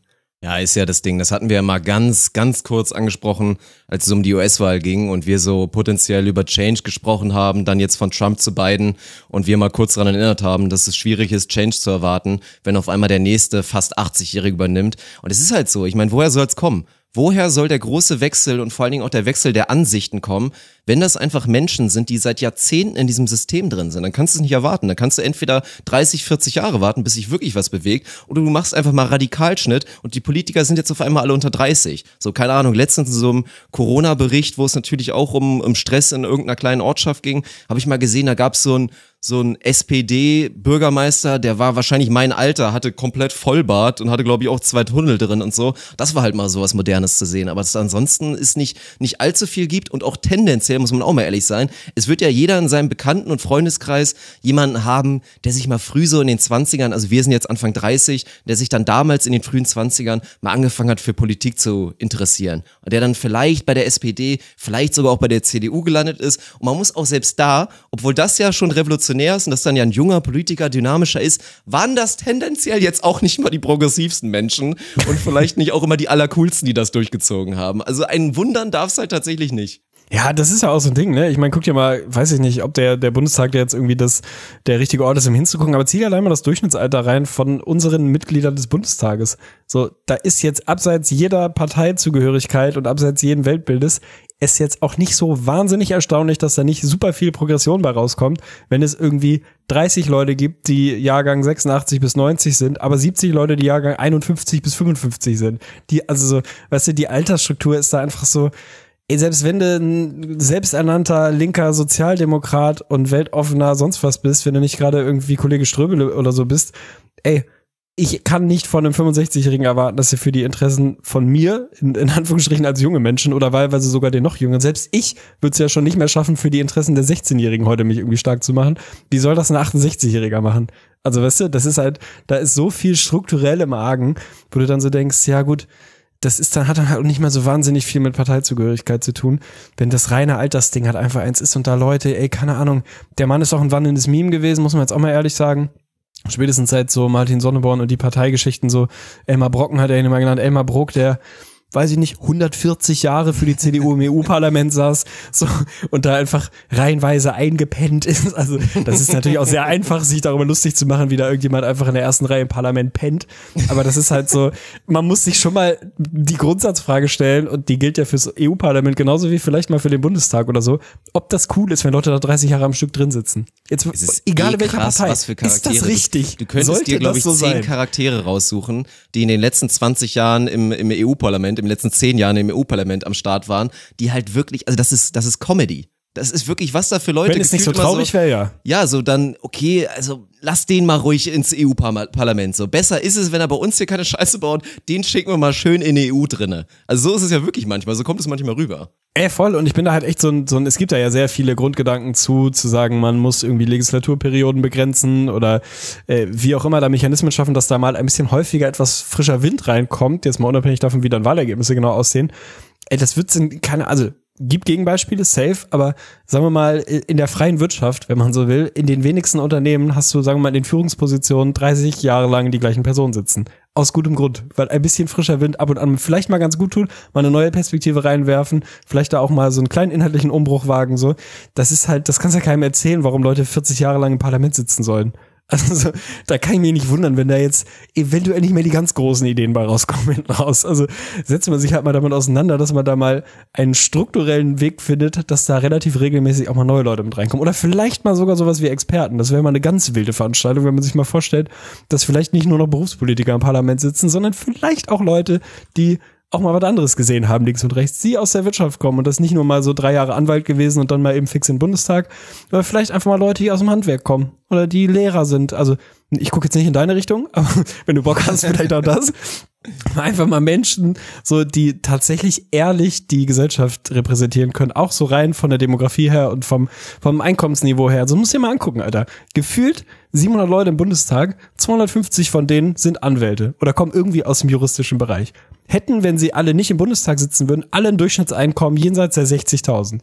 Ja, ist ja das Ding. Das hatten wir ja mal ganz, ganz kurz angesprochen, als es um die U S-Wahl ging und wir so potenziell über Change gesprochen haben, dann jetzt von Trump zu Biden und wir mal kurz daran erinnert haben, dass es schwierig ist, Change zu erwarten, wenn auf einmal der nächste fast achtzigjährige übernimmt. Und es ist halt so. Ich meine, woher soll es kommen? Woher soll der große Wechsel und vor allen Dingen auch der Wechsel der Ansichten kommen, wenn das einfach Menschen sind, die seit Jahrzehnten in diesem System drin sind? Dann kannst du es nicht erwarten. Dann kannst du entweder dreißig, vierzig Jahre warten, bis sich wirklich was bewegt, oder du machst einfach mal Radikalschnitt und die Politiker sind jetzt auf einmal alle unter dreißig. So, keine Ahnung, letztens in so einem Corona-Bericht, wo es natürlich auch um, um Stress in irgendeiner kleinen Ortschaft ging, habe ich mal gesehen, da gab es so ein so ein S P D-Bürgermeister, der war wahrscheinlich mein Alter, hatte komplett Vollbart und hatte, glaube ich, auch zwei Tunnel drin und so. Das war halt mal so was Modernes zu sehen. Aber dass es ansonsten ist nicht, nicht allzu viel gibt und auch tendenziell, muss man auch mal ehrlich sein, es wird ja jeder in seinem Bekannten- und Freundeskreis jemanden haben, der sich mal früh so in den zwanzigern, also wir sind jetzt Anfang dreißig, der sich dann damals in den frühen zwanzigern mal angefangen hat, für Politik zu interessieren. Und der dann vielleicht bei der S P D, vielleicht sogar auch bei der C D U gelandet ist. Und man muss auch selbst da, obwohl das ja schon revolutionär ist und das dann ja ein junger Politiker dynamischer ist, waren das tendenziell jetzt auch nicht mal die progressivsten Menschen und vielleicht nicht auch immer die allercoolsten, die das durchgezogen haben. Also ein Wundern darf es halt tatsächlich nicht. Ja, das ist ja auch so ein Ding, ne? Ich meine, guck dir mal, weiß ich nicht, ob der der Bundestag der jetzt irgendwie das der richtige Ort ist, um hinzugucken, aber zieh allein mal das Durchschnittsalter rein von unseren Mitgliedern des Bundestages. So, da ist jetzt abseits jeder Parteizugehörigkeit und abseits jeden Weltbildes ist jetzt auch nicht so wahnsinnig erstaunlich, dass da nicht super viel Progression bei rauskommt, wenn es irgendwie dreißig Leute gibt, die Jahrgang sechsundachtzig bis neunzig sind, aber siebzig Leute, die Jahrgang einundfünfzig bis fünfundfünfzig sind. Die, also so, weißt du, die Altersstruktur ist da einfach so. Ey, selbst wenn du ein selbsternannter linker Sozialdemokrat und weltoffener sonst was bist, wenn du nicht gerade irgendwie Kollege Ströbele oder so bist, ey, ich kann nicht von einem fünfundsechzigjährigen erwarten, dass er für die Interessen von mir, in, in Anführungsstrichen als junge Menschen oder wahlweise sogar den noch jüngeren, selbst ich würde es ja schon nicht mehr schaffen, für die Interessen der sechzehnjährigen heute mich irgendwie stark zu machen. Wie soll das ein achtundsechzigjähriger machen? Also weißt du, das ist halt, da ist so viel strukturell im Argen, wo du dann so denkst, ja gut, das ist dann, hat dann halt nicht mal so wahnsinnig viel mit Parteizugehörigkeit zu tun, wenn das reine Altersding halt einfach eins ist und da Leute, ey, keine Ahnung, der Mann ist auch ein wandelndes Meme gewesen, muss man jetzt auch mal ehrlich sagen. Spätestens seit so Martin Sonneborn und die Parteigeschichten, so Elmar Brocken hat er ihn immer genannt, Elmar Brok, der, weiß ich nicht, hundertvierzig Jahre für die C D U im E U-Parlament saß, so, und da einfach reihenweise eingepennt ist. Also, das ist natürlich auch sehr einfach, sich darüber lustig zu machen, wie da irgendjemand einfach in der ersten Reihe im Parlament pennt. Aber das ist halt so, man muss sich schon mal die Grundsatzfrage stellen, und die gilt ja fürs E U-Parlament genauso wie vielleicht mal für den Bundestag oder so, ob das cool ist, wenn Leute da dreißig Jahre am Stück drin sitzen. Jetzt, egal in welcher Partei, was für Charaktere. ist das richtig? Du, du könntest Sollte dir, glaube ich, so zehn sein? Charaktere raussuchen, die in den letzten zwanzig Jahren im, im E U-Parlament, im letzten zehn Jahren im E U-Parlament am Start waren, die halt wirklich, also das ist, das ist Comedy. Das ist wirklich, was da für Leute. Wenn es nicht so traurig so, wäre, ja. Ja, so dann, okay, also lass den mal ruhig ins E U-Parlament. So besser ist es, wenn er bei uns hier keine Scheiße baut, den schicken wir mal schön in die E U drinne. Also so ist es ja wirklich manchmal, so kommt es manchmal rüber. Ey, voll, und ich bin da halt echt so ein, so ein, es gibt da ja sehr viele Grundgedanken zu, zu sagen, man muss irgendwie Legislaturperioden begrenzen oder äh, wie auch immer da Mechanismen schaffen, dass da mal ein bisschen häufiger etwas frischer Wind reinkommt, jetzt mal unabhängig davon, wie dann Wahlergebnisse genau aussehen. Ey, das wird keine, also gibt Gegenbeispiele, safe, aber sagen wir mal, in der freien Wirtschaft, wenn man so will, in den wenigsten Unternehmen hast du, sagen wir mal, in den Führungspositionen dreißig Jahre lang die gleichen Personen sitzen. Aus gutem Grund, weil ein bisschen frischer Wind ab und an vielleicht mal ganz gut tut, mal eine neue Perspektive reinwerfen, vielleicht da auch mal so einen kleinen inhaltlichen Umbruch wagen, so. Das ist halt, das kannst du ja keinem erzählen, warum Leute vierzig Jahre lang im Parlament sitzen sollen. Also, da kann ich mich nicht wundern, wenn da jetzt eventuell nicht mehr die ganz großen Ideen bei rauskommen hinten raus. Also, setzt man sich halt mal damit auseinander, dass man da mal einen strukturellen Weg findet, dass da relativ regelmäßig auch mal neue Leute mit reinkommen. Oder vielleicht mal sogar sowas wie Experten. Das wäre mal eine ganz wilde Veranstaltung, wenn man sich mal vorstellt, dass vielleicht nicht nur noch Berufspolitiker im Parlament sitzen, sondern vielleicht auch Leute, die auch mal was anderes gesehen haben, links und rechts, die aus der Wirtschaft kommen und das nicht nur mal so drei Jahre Anwalt gewesen und dann mal eben fix in den Bundestag, aber vielleicht einfach mal Leute, die aus dem Handwerk kommen oder die Lehrer sind. Also ich gucke jetzt nicht in deine Richtung, aber wenn du Bock hast, vielleicht auch das. Einfach mal Menschen, so die tatsächlich ehrlich die Gesellschaft repräsentieren können, auch so rein von der Demografie her und vom vom Einkommensniveau her. So musst du dir mal angucken, Alter. Gefühlt siebenhundert Leute im Bundestag, zweihundertfünfzig von denen sind Anwälte oder kommen irgendwie aus dem juristischen Bereich. Hätten, wenn sie alle nicht im Bundestag sitzen würden, alle ein Durchschnittseinkommen jenseits der sechzigtausend.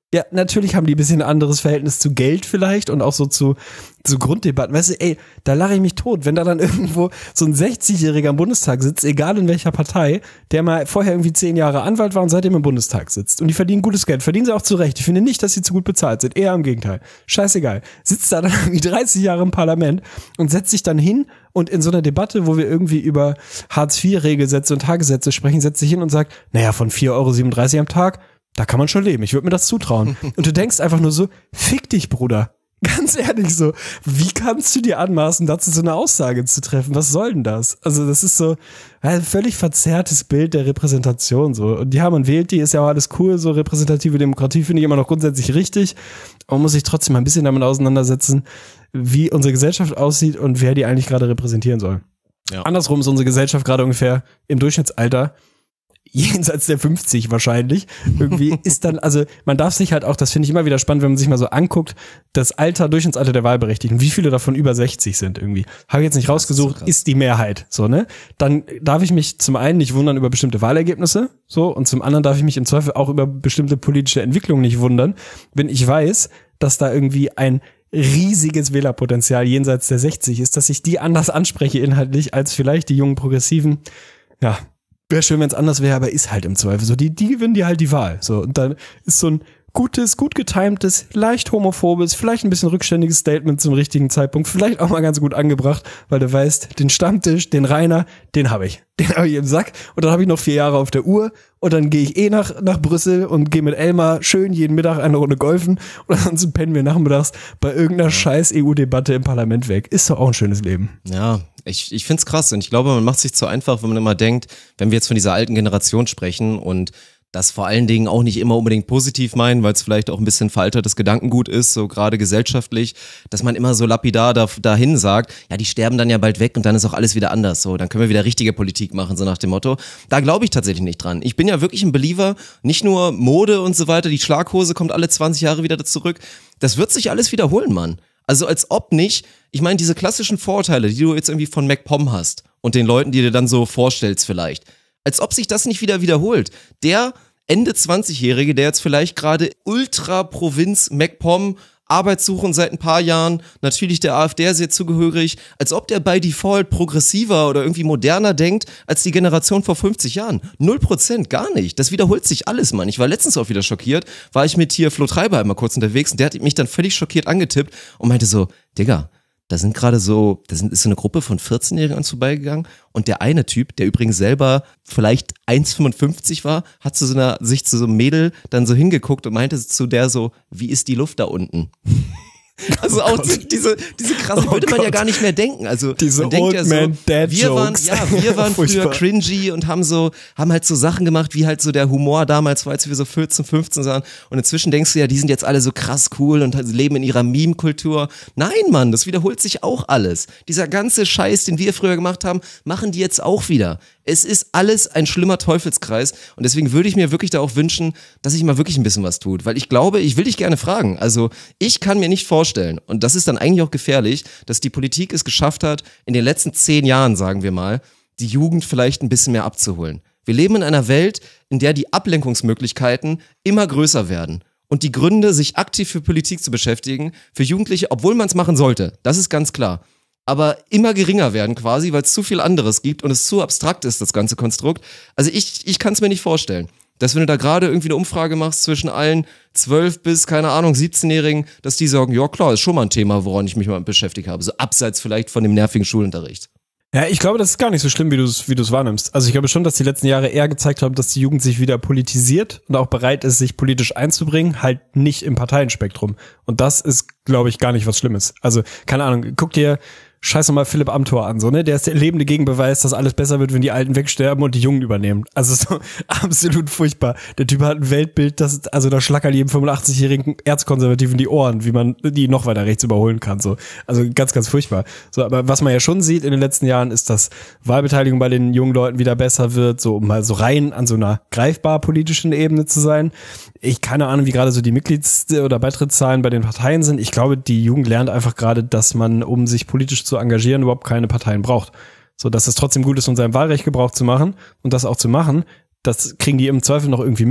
Ja, natürlich haben die ein bisschen ein anderes Verhältnis zu Geld vielleicht und auch so zu, zu Grunddebatten. Weißt du, ey, da lache ich mich tot, wenn da dann irgendwo so ein sechzigjähriger im Bundestag sitzt, egal in welcher Partei, der mal vorher irgendwie zehn Jahre Anwalt war und seitdem im Bundestag sitzt. Und die verdienen gutes Geld, verdienen sie auch zu Recht. Ich finde nicht, dass sie zu gut bezahlt sind, eher im Gegenteil. Scheißegal. Sitzt da dann irgendwie dreißig Jahre im Parlament und setzt sich dann hin und in so einer Debatte, wo wir irgendwie über Hartz vier Regelsätze und Tagessätze sprechen, setzt sich hin und sagt, naja, von vier Euro siebenunddreißig am Tag, da kann man schon leben. Ich würde mir das zutrauen. Und du denkst einfach nur so, fick dich, Bruder. Ganz ehrlich so, wie kannst du dir anmaßen, dazu so eine Aussage zu treffen? Was soll denn das? Also das ist so ein völlig verzerrtes Bild der Repräsentation so. Und ja, man wählt die, ist ja auch alles cool, so repräsentative Demokratie finde ich immer noch grundsätzlich richtig. Aber man muss sich trotzdem mal ein bisschen damit auseinandersetzen, wie unsere Gesellschaft aussieht und wer die eigentlich gerade repräsentieren soll. Ja. Andersrum ist unsere Gesellschaft gerade ungefähr im Durchschnittsalter jenseits der fünfzig wahrscheinlich, irgendwie ist dann, also man darf sich halt auch, das finde ich immer wieder spannend, wenn man sich mal so anguckt, das Alter, Durchschnittsalter der Wahlberechtigten, wie viele davon über sechzig sind irgendwie. Habe ich jetzt nicht rausgesucht, ist, so ist die Mehrheit, so, ne? Dann darf ich mich zum einen nicht wundern über bestimmte Wahlergebnisse, so, und zum anderen darf ich mich im Zweifel auch über bestimmte politische Entwicklungen nicht wundern, wenn ich weiß, dass da irgendwie ein riesiges Wählerpotenzial jenseits der sechzig ist, dass ich die anders anspreche inhaltlich als vielleicht die jungen Progressiven, ja. Wäre schön, wenn es anders wäre, aber ist halt im Zweifel so. Die, die gewinnen dir halt die Wahl. So, und dann ist so ein gutes, gut getimtes, leicht homophobes, vielleicht ein bisschen rückständiges Statement zum richtigen Zeitpunkt, vielleicht auch mal ganz gut angebracht, weil du weißt, den Stammtisch, den Rainer, den habe ich. Den habe ich im Sack und dann habe ich noch vier Jahre auf der Uhr und dann gehe ich eh nach nach Brüssel und gehe mit Elmar schön jeden Mittag eine Runde golfen und ansonsten pennen wir nachmittags bei irgendeiner scheiß E U-Debatte im Parlament weg. Ist doch auch ein schönes Leben. Ja, ich, ich find's krass und ich glaube, man macht sich zu einfach, wenn man immer denkt, wenn wir jetzt von dieser alten Generation sprechen und das vor allen Dingen auch nicht immer unbedingt positiv meinen, weil es vielleicht auch ein bisschen veraltertes Gedankengut ist, so gerade gesellschaftlich, dass man immer so lapidar da, dahin sagt, ja, die sterben dann ja bald weg und dann ist auch alles wieder anders, so, dann können wir wieder richtige Politik machen, so nach dem Motto. Da glaube ich tatsächlich nicht dran. Ich bin ja wirklich ein Believer, nicht nur Mode und so weiter, die Schlaghose kommt alle zwanzig Jahre wieder zurück. Das wird sich alles wiederholen, Mann. Also als ob nicht, ich meine, diese klassischen Vorurteile, die du jetzt irgendwie von MacPom hast und den Leuten, die dir dann so vorstellst vielleicht, als ob sich das nicht wieder wiederholt. Der Ende zwanzigjährige, der jetzt vielleicht gerade Ultra-Provinz MacPom, Arbeitssuchend seit ein paar Jahren, natürlich der AfD sehr zugehörig, als ob der bei Default progressiver oder irgendwie moderner denkt als die Generation vor fünfzig Jahren. Null Prozent, gar nicht. Das wiederholt sich alles, Mann. Ich war letztens auch wieder schockiert, war ich mit hier Flo Treiber einmal kurz unterwegs und der hat mich dann völlig schockiert angetippt und meinte so, Digga, da sind gerade so, da sind, ist so eine Gruppe von vierzehnjährigen an uns vorbeigegangen und der eine Typ, der übrigens selber vielleicht eins Komma fünfundfünfzig war, hat zu so einer, sich zu so einem Mädel dann so hingeguckt und meinte zu der so, wie ist die Luft da unten? Also auch oh diese, diese krasse, oh würde man Gott. ja gar nicht mehr denken. Also diese man denkt Old ja so, Man Dad wir waren, Jokes. ja, wir waren früher cringy und haben so, haben halt so Sachen gemacht, wie halt so der Humor damals war, als wir so vierzehn, fünfzehn waren. Und inzwischen denkst du ja, die sind jetzt alle so krass cool und leben in ihrer Meme-Kultur. Nein, Mann, das wiederholt sich auch alles. Dieser ganze Scheiß, den wir früher gemacht haben, machen die jetzt auch wieder. Es ist alles ein schlimmer Teufelskreis und deswegen würde ich mir wirklich da auch wünschen, dass sich mal wirklich ein bisschen was tut, weil ich glaube, ich will dich gerne fragen, also ich kann mir nicht vorstellen und das ist dann eigentlich auch gefährlich, dass die Politik es geschafft hat, in den letzten zehn Jahren, sagen wir mal, die Jugend vielleicht ein bisschen mehr abzuholen. Wir leben in einer Welt, in der die Ablenkungsmöglichkeiten immer größer werden und die Gründe, sich aktiv für Politik zu beschäftigen, für Jugendliche, obwohl man es machen sollte, das ist ganz klar, aber immer geringer werden quasi, weil es zu viel anderes gibt und es zu abstrakt ist, das ganze Konstrukt. Also ich, ich kann es mir nicht vorstellen, dass wenn du da gerade irgendwie eine Umfrage machst zwischen allen zwölf bis, keine Ahnung, siebzehnjährigen, dass die sagen, ja klar, ist schon mal ein Thema, woran ich mich mal beschäftigt habe, so abseits vielleicht von dem nervigen Schulunterricht. Ja, ich glaube, das ist gar nicht so schlimm, wie du es wie du es wahrnimmst. Also ich glaube schon, dass die letzten Jahre eher gezeigt haben, dass die Jugend sich wieder politisiert und auch bereit ist, sich politisch einzubringen, halt nicht im Parteienspektrum. Und das ist, glaube ich, gar nicht was Schlimmes. Also, keine Ahnung, guck dir scheiß mal Philipp Amthor an, so, ne? Der ist der lebende Gegenbeweis, dass alles besser wird, wenn die Alten wegsterben und die Jungen übernehmen. Also so absolut furchtbar. Der Typ hat ein Weltbild, das, also da schlackern jedem fünfundachtzig-jährigen Erzkonservativen die Ohren, wie man die noch weiter rechts überholen kann, so. Also ganz, ganz furchtbar. So, aber was man ja schon sieht in den letzten Jahren ist, dass Wahlbeteiligung bei den jungen Leuten wieder besser wird, so um mal so rein an so einer greifbar politischen Ebene zu sein. Ich keine Ahnung, wie gerade so die Mitglieds- oder Beitrittszahlen bei den Parteien sind. Ich glaube, die Jugend lernt einfach gerade, dass man, um sich politisch zu engagieren, überhaupt keine Parteien braucht. So, dass es trotzdem gut ist, um sein Wahlrecht Gebrauch zu machen und das auch zu machen, das kriegen die im Zweifel noch irgendwie mit.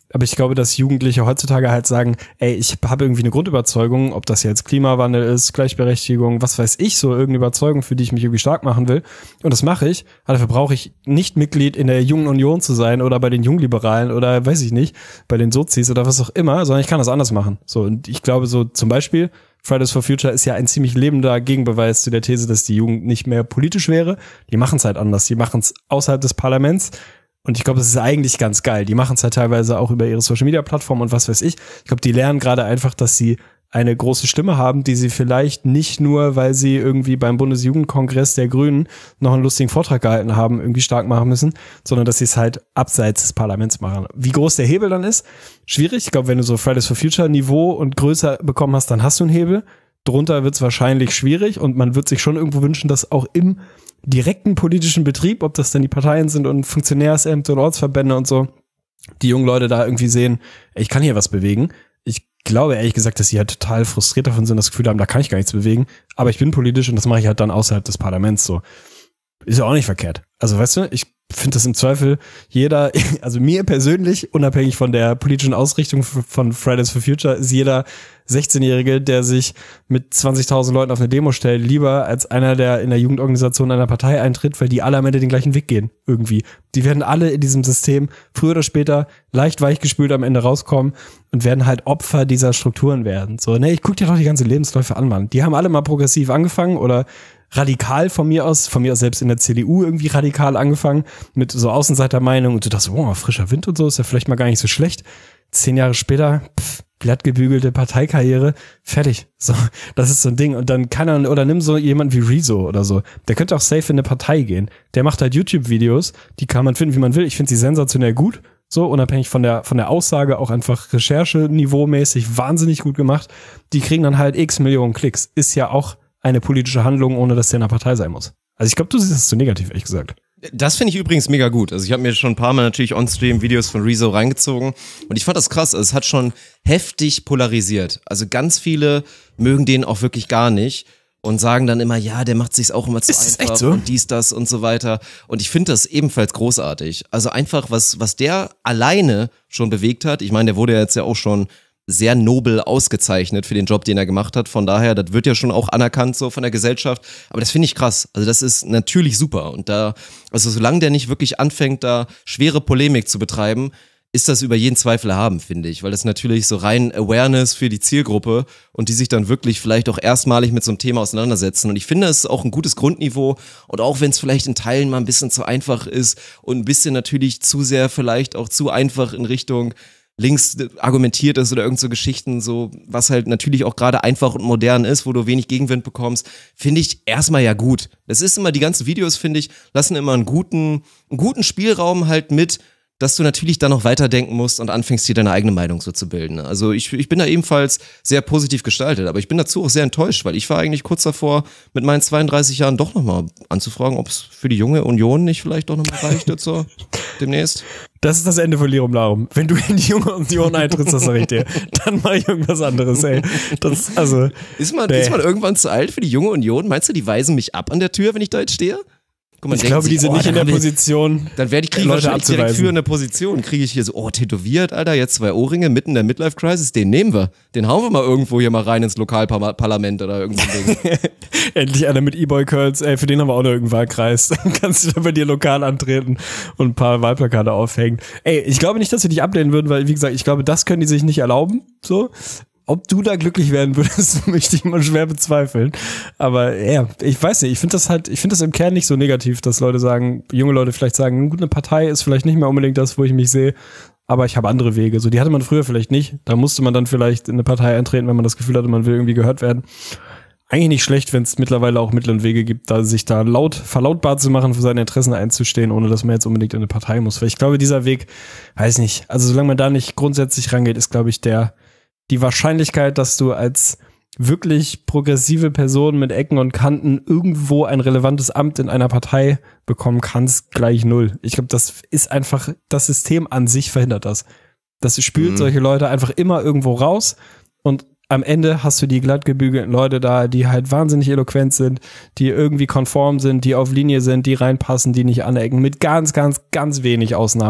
Aber ich glaube, dass Jugendliche heutzutage halt sagen, ey, ich habe irgendwie eine Grundüberzeugung, ob das jetzt Klimawandel ist, Gleichberechtigung, was weiß ich, so irgendeine Überzeugung, für die ich mich irgendwie stark machen will. Und das mache ich. Aber dafür brauche ich nicht Mitglied in der Jungen Union zu sein oder bei den Jungliberalen oder weiß ich nicht, bei den Sozis oder was auch immer, sondern ich kann das anders machen. So, und ich glaube so zum Beispiel, Fridays for Future ist ja ein ziemlich lebender Gegenbeweis zu der These, dass die Jugend nicht mehr politisch wäre. Die machen es halt anders. Die machen es außerhalb des Parlaments. Und ich glaube, das ist eigentlich ganz geil. Die machen es halt teilweise auch über ihre Social-Media-Plattform und was weiß ich. Ich glaube, die lernen gerade einfach, dass sie eine große Stimme haben, die sie vielleicht nicht nur, weil sie irgendwie beim Bundesjugendkongress der Grünen noch einen lustigen Vortrag gehalten haben, irgendwie stark machen müssen, sondern dass sie es halt abseits des Parlaments machen. Wie groß der Hebel dann ist, schwierig. Ich glaube, wenn du so Fridays for Future Niveau und größer bekommen hast, dann hast du einen Hebel. Drunter wird es wahrscheinlich schwierig und man wird sich schon irgendwo wünschen, dass auch im direkten politischen Betrieb, ob das dann die Parteien sind und Funktionärsämter und Ortsverbände und so, die jungen Leute da irgendwie sehen, ey, ich kann hier was bewegen. Ich glaube ehrlich gesagt, dass sie halt total frustriert davon sind, das Gefühl haben, da kann ich gar nichts bewegen, aber ich bin politisch und das mache ich halt dann außerhalb des Parlaments so. Ist ja auch nicht verkehrt. Also weißt du, ich finde das im Zweifel jeder, also mir persönlich, unabhängig von der politischen Ausrichtung von Fridays for Future, ist jeder sechzehnjährige, der sich mit zwanzigtausend Leuten auf eine Demo stellt, lieber als einer, der in der Jugendorganisation einer Partei eintritt, weil die alle am Ende den gleichen Weg gehen, irgendwie. Die werden alle in diesem System früher oder später leicht weichgespült am Ende rauskommen und werden halt Opfer dieser Strukturen werden. So, ne, ich guck dir doch die ganze Lebensläufe an, Mann. Die haben alle mal progressiv angefangen oder radikal von mir aus, von mir aus selbst in der C D U irgendwie radikal angefangen, mit so Außenseitermeinung und du dachtest, oh, frischer Wind und so, ist ja vielleicht mal gar nicht so schlecht. Zehn Jahre später, pff, glattgebügelte Parteikarriere, fertig. So, das ist so ein Ding. Und dann kann er, oder nimm so jemanden wie Rezo oder so. Der könnte auch safe in eine Partei gehen. Der macht halt YouTube-Videos, die kann man finden, wie man will. Ich finde sie sensationell gut. So, unabhängig von der, von der Aussage, auch einfach Recherche-niveaumäßig wahnsinnig gut gemacht. Die kriegen dann halt x Millionen Klicks. Ist ja auch eine politische Handlung, ohne dass der in einer Partei sein muss. Also ich glaube, du siehst das zu negativ, ehrlich gesagt. Das finde ich übrigens mega gut. Also ich habe mir schon ein paar Mal natürlich on-stream Videos von Rezo reingezogen und ich fand das krass. Also es hat schon heftig polarisiert. Also ganz viele mögen den auch wirklich gar nicht und sagen dann immer, ja, der macht sich's auch immer zu Ist einfach echt so? und dies, das und so weiter. Und ich finde das ebenfalls großartig. Also einfach, was, was der alleine schon bewegt hat. Ich meine, der wurde ja jetzt ja auch schon sehr nobel ausgezeichnet für den Job, den er gemacht hat. Von daher, das wird ja schon auch anerkannt so von der Gesellschaft. Aber das finde ich krass. Also das ist natürlich super. Und da, also solange der nicht wirklich anfängt, da schwere Polemik zu betreiben, ist das über jeden Zweifel erhaben, finde ich. Weil das natürlich so rein Awareness für die Zielgruppe und die sich dann wirklich vielleicht auch erstmalig mit so einem Thema auseinandersetzen. Und ich finde, es ist auch ein gutes Grundniveau. Und auch wenn es vielleicht in Teilen mal ein bisschen zu einfach ist und ein bisschen natürlich zu sehr vielleicht auch zu einfach in Richtung links argumentiert ist oder irgend so Geschichten, so was halt natürlich auch gerade einfach und modern ist, wo du wenig Gegenwind bekommst, finde ich erstmal ja gut. Das ist immer, die ganzen Videos, finde ich, lassen immer einen guten, einen guten Spielraum halt mit, dass du natürlich dann noch weiterdenken musst und anfängst, dir deine eigene Meinung so zu bilden. Also ich, ich bin da ebenfalls sehr positiv gestaltet, aber ich bin dazu auch sehr enttäuscht, weil ich war eigentlich kurz davor, mit meinen zweiunddreißig Jahren doch nochmal anzufragen, ob es für die junge Union nicht vielleicht doch nochmal reicht jetzt so demnächst. Das ist das Ende von Lirum Larum. Wenn du in die junge Union eintrittst, das sag ich dir, dann mache ich irgendwas anderes, ey. Das, also, ist man, nee. ist man irgendwann zu alt für die junge Union? Meinst du, die weisen mich ab an der Tür, wenn ich da jetzt stehe? Guck mal, ich glaube, die sind oh, nicht in der wir, Position, dann werde ich kriege Leute wahrscheinlich direkt abzuweisen. für eine Position. Kriege ich hier so, oh, tätowiert, Alter, jetzt zwei Ohrringe mitten in der Midlife-Crisis, den nehmen wir. Den hauen wir mal irgendwo hier mal rein ins Lokalparlament oder irgend so ein Ding. Endlich einer mit E-Boy-Curls, ey, für den haben wir auch noch irgendeinen Wahlkreis. Dann kannst du da bei dir lokal antreten und ein paar Wahlplakate aufhängen. Ey, ich glaube nicht, dass wir dich ablehnen würden, weil, wie gesagt, ich glaube, das können die sich nicht erlauben, so. Ob du da glücklich werden würdest, möchte ich mal schwer bezweifeln. Aber ja, ich weiß nicht, ich finde das halt, ich finde das im Kern nicht so negativ, dass Leute sagen, junge Leute vielleicht sagen, gut, eine Partei ist vielleicht nicht mehr unbedingt das, wo ich mich sehe, aber ich habe andere Wege. So, die hatte man früher vielleicht nicht. Da musste man dann vielleicht in eine Partei eintreten, wenn man das Gefühl hatte, man will irgendwie gehört werden. Eigentlich nicht schlecht, wenn es mittlerweile auch Mittel und Wege gibt, da sich da laut verlautbar zu machen, für seine Interessen einzustehen, ohne dass man jetzt unbedingt in eine Partei muss. Weil ich glaube, dieser Weg, weiß nicht, also solange man da nicht grundsätzlich rangeht, ist, glaube ich, der die Wahrscheinlichkeit, dass du als wirklich progressive Person mit Ecken und Kanten irgendwo ein relevantes Amt in einer Partei bekommen kannst, gleich null. Ich glaube, das ist einfach, das System an sich verhindert das. Das spült mhm. solche Leute einfach immer irgendwo raus und am Ende hast du die glattgebügelten Leute da, die halt wahnsinnig eloquent sind, die irgendwie konform sind, die auf Linie sind, die reinpassen, die nicht anecken, mit ganz, ganz, ganz wenig Ausnahmen.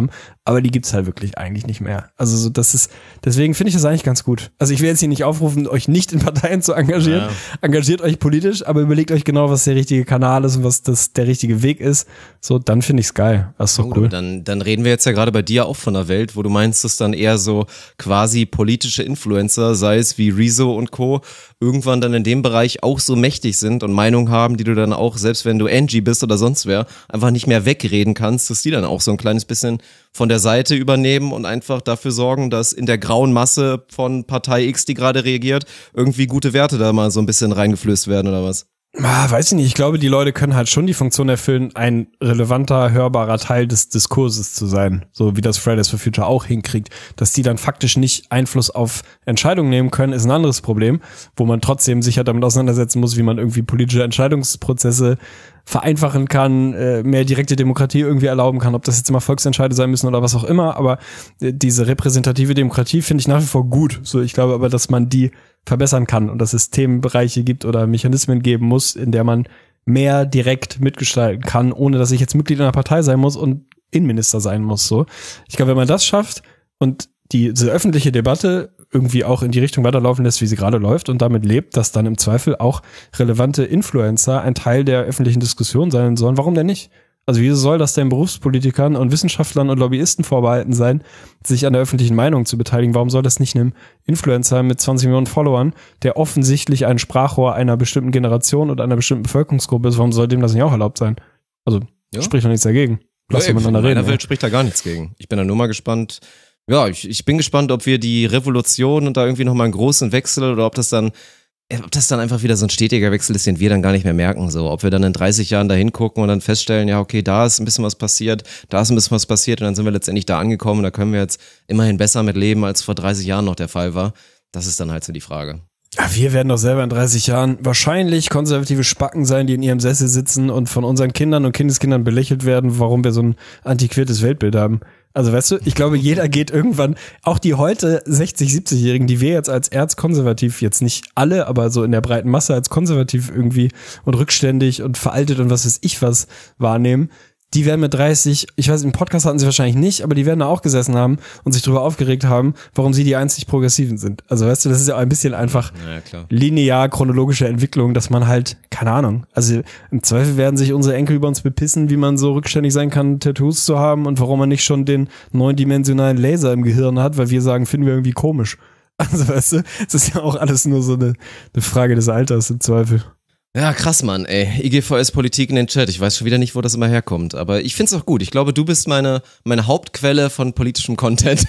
aber die gibt's halt wirklich eigentlich nicht mehr. Also so, das ist, deswegen finde ich das eigentlich ganz gut. Also ich will jetzt hier nicht aufrufen, euch nicht in Parteien zu engagieren. Ja. Engagiert euch politisch, aber überlegt euch genau, was der richtige Kanal ist und was das der richtige Weg ist. So, dann finde ich's geil. Das ist doch oh, cool. Dann, dann reden wir jetzt ja gerade bei dir auch von einer Welt, wo du meinst, dass dann eher so quasi politische Influencer, sei es wie Rezo und Co., irgendwann dann in dem Bereich auch so mächtig sind und Meinungen haben, die du dann auch, selbst wenn du Angie bist oder sonst wer, einfach nicht mehr wegreden kannst, dass die dann auch so ein kleines bisschen von der Seite übernehmen und einfach dafür sorgen, dass in der grauen Masse von Partei X, die gerade reagiert, irgendwie gute Werte da mal so ein bisschen reingeflößt werden oder was? Ah, weiß ich nicht. Ich glaube, die Leute können halt schon die Funktion erfüllen, ein relevanter, hörbarer Teil des Diskurses zu sein. So wie das Fridays for Future auch hinkriegt. Dass die dann faktisch nicht Einfluss auf Entscheidungen nehmen können, ist ein anderes Problem, wo man trotzdem sich halt damit auseinandersetzen muss, wie man irgendwie politische Entscheidungsprozesse vereinfachen kann, mehr direkte Demokratie irgendwie erlauben kann, ob das jetzt immer Volksentscheide sein müssen oder was auch immer, aber diese repräsentative Demokratie finde ich nach wie vor gut. So, ich glaube aber, dass man die verbessern kann und dass es Themenbereiche gibt oder Mechanismen geben muss, in der man mehr direkt mitgestalten kann, ohne dass ich jetzt Mitglied einer Partei sein muss und Innenminister sein muss. So, ich glaube, wenn man das schafft und diese öffentliche Debatte irgendwie auch in die Richtung weiterlaufen lässt, wie sie gerade läuft und damit lebt, dass dann im Zweifel auch relevante Influencer ein Teil der öffentlichen Diskussion sein sollen. Warum denn nicht? Also wieso soll das denn Berufspolitikern und Wissenschaftlern und Lobbyisten vorbehalten sein, sich an der öffentlichen Meinung zu beteiligen? Warum soll das nicht einem Influencer mit zwanzig Millionen Followern, der offensichtlich ein Sprachrohr einer bestimmten Generation oder einer bestimmten Bevölkerungsgruppe ist, warum soll dem das nicht auch erlaubt sein? Also ja. Spricht doch nichts dagegen. Lass ja, doch miteinander reden. In meiner reden, Welt spricht da gar nichts gegen. Ich bin da nur mal gespannt. Ja, ich, ich bin gespannt, ob wir die Revolution und da irgendwie nochmal einen großen Wechsel oder ob das dann ob das dann einfach wieder so ein stetiger Wechsel ist, den wir dann gar nicht mehr merken. So, ob wir dann in dreißig Jahren da hingucken und dann feststellen, ja, okay, da ist ein bisschen was passiert, da ist ein bisschen was passiert und dann sind wir letztendlich da angekommen. Da können wir jetzt immerhin besser mit leben, als vor dreißig Jahren noch der Fall war. Das ist dann halt so die Frage. Ja, wir werden doch selber in dreißig Jahren wahrscheinlich konservative Spacken sein, die in ihrem Sessel sitzen und von unseren Kindern und Kindeskindern belächelt werden, warum wir so ein antiquiertes Weltbild haben. Also weißt du, ich glaube, jeder geht irgendwann, auch die heute sechzig-, siebzigjährigen, die wir jetzt als erzkonservativ, jetzt nicht alle, aber so in der breiten Masse als konservativ irgendwie und rückständig und veraltet und was weiß ich was wahrnehmen, die werden mit dreißig, ich weiß, im Podcast hatten sie wahrscheinlich nicht, aber die werden da auch gesessen haben und sich darüber aufgeregt haben, warum sie die einzig Progressiven sind. Also weißt du, das ist ja auch ein bisschen einfach ja, klar. linear chronologische Entwicklung, dass man halt, keine Ahnung, also im Zweifel werden sich unsere Enkel über uns bepissen, wie man so rückständig sein kann, Tattoos zu haben und warum man nicht schon den neundimensionalen Laser im Gehirn hat, weil wir sagen, finden wir irgendwie komisch. Also weißt du, es ist ja auch alles nur so eine, eine Frage des Alters im Zweifel. Ja, krass, Mann, ey. I G V S-Politik in den Chat. Ich weiß schon wieder nicht, wo das immer herkommt. Aber ich find's auch gut. Ich glaube, du bist meine, meine Hauptquelle von politischem Content.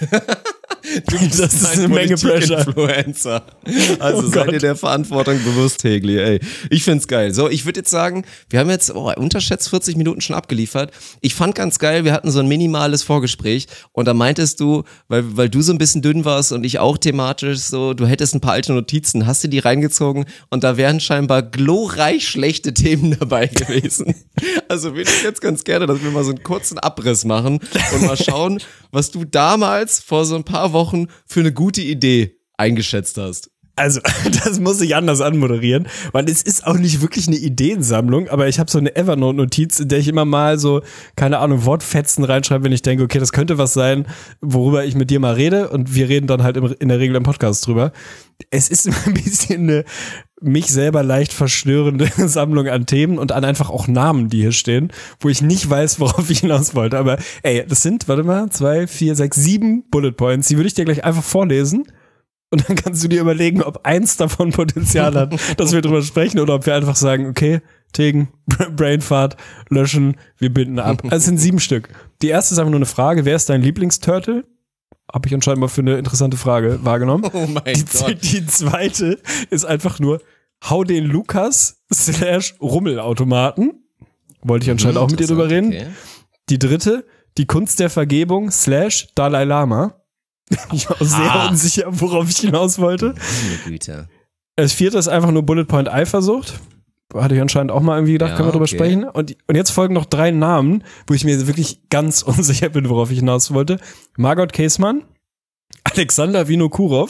Du bist das ist eine Menge Pressure. Influencer. Also Oh seid Gott. ihr der Verantwortung bewusst, Hegli, ey. Ich find's geil. So, ich würde jetzt sagen, wir haben jetzt, oh, unterschätzt vierzig Minuten schon abgeliefert. Ich fand ganz geil, wir hatten so ein minimales Vorgespräch und da meintest du, weil, weil du so ein bisschen dünn warst und ich auch thematisch so, du hättest ein paar alte Notizen, hast du die reingezogen und da wären scheinbar glorreich schlechte Themen dabei gewesen. Also würde ich jetzt ganz gerne, dass wir mal so einen kurzen Abriss machen und mal schauen, was du damals vor so ein paar Wochen für eine gute Idee eingeschätzt hast. Also, das muss ich anders anmoderieren, weil es ist auch nicht wirklich eine Ideensammlung, aber ich habe so eine Evernote-Notiz, in der ich immer mal so, keine Ahnung, Wortfetzen reinschreibe, wenn ich denke, okay, das könnte was sein, worüber ich mit dir mal rede und wir reden dann halt im, in der Regel im Podcast drüber. Es ist immer ein bisschen eine mich selber leicht verstörende Sammlung an Themen und an einfach auch Namen, die hier stehen, wo ich nicht weiß, worauf ich hinaus wollte. Aber ey, das sind, warte mal, zwei, vier, sechs, sieben Bullet Points, die würde ich dir gleich einfach vorlesen. Und dann kannst du dir überlegen, ob eins davon Potenzial hat, dass wir drüber sprechen oder ob wir einfach sagen, okay, Tegen, Brainfart, löschen, wir binden ab. Also es sind sieben Stück. Die erste ist einfach nur eine Frage, wer ist dein Lieblingsturtle? Habe ich anscheinend mal für eine interessante Frage wahrgenommen. Oh mein die, Gott. Die zweite ist einfach nur, hau den Lukas slash Rummelautomaten. Wollte ich anscheinend Mhm, auch mit dir drüber reden. okay. Die dritte, die Kunst der Vergebung slash Dalai Lama. Ich war sehr Ah. unsicher, worauf ich hinaus wollte. Meine Güte. Das vierte ist einfach nur Bullet Point Eifersucht. Hatte ich anscheinend auch mal irgendwie gedacht, Ja, können wir drüber okay. sprechen. Und, und jetzt folgen noch drei Namen, wo ich mir wirklich ganz unsicher bin, worauf ich hinaus wollte. Margot Käßmann, Alexander Vinokurov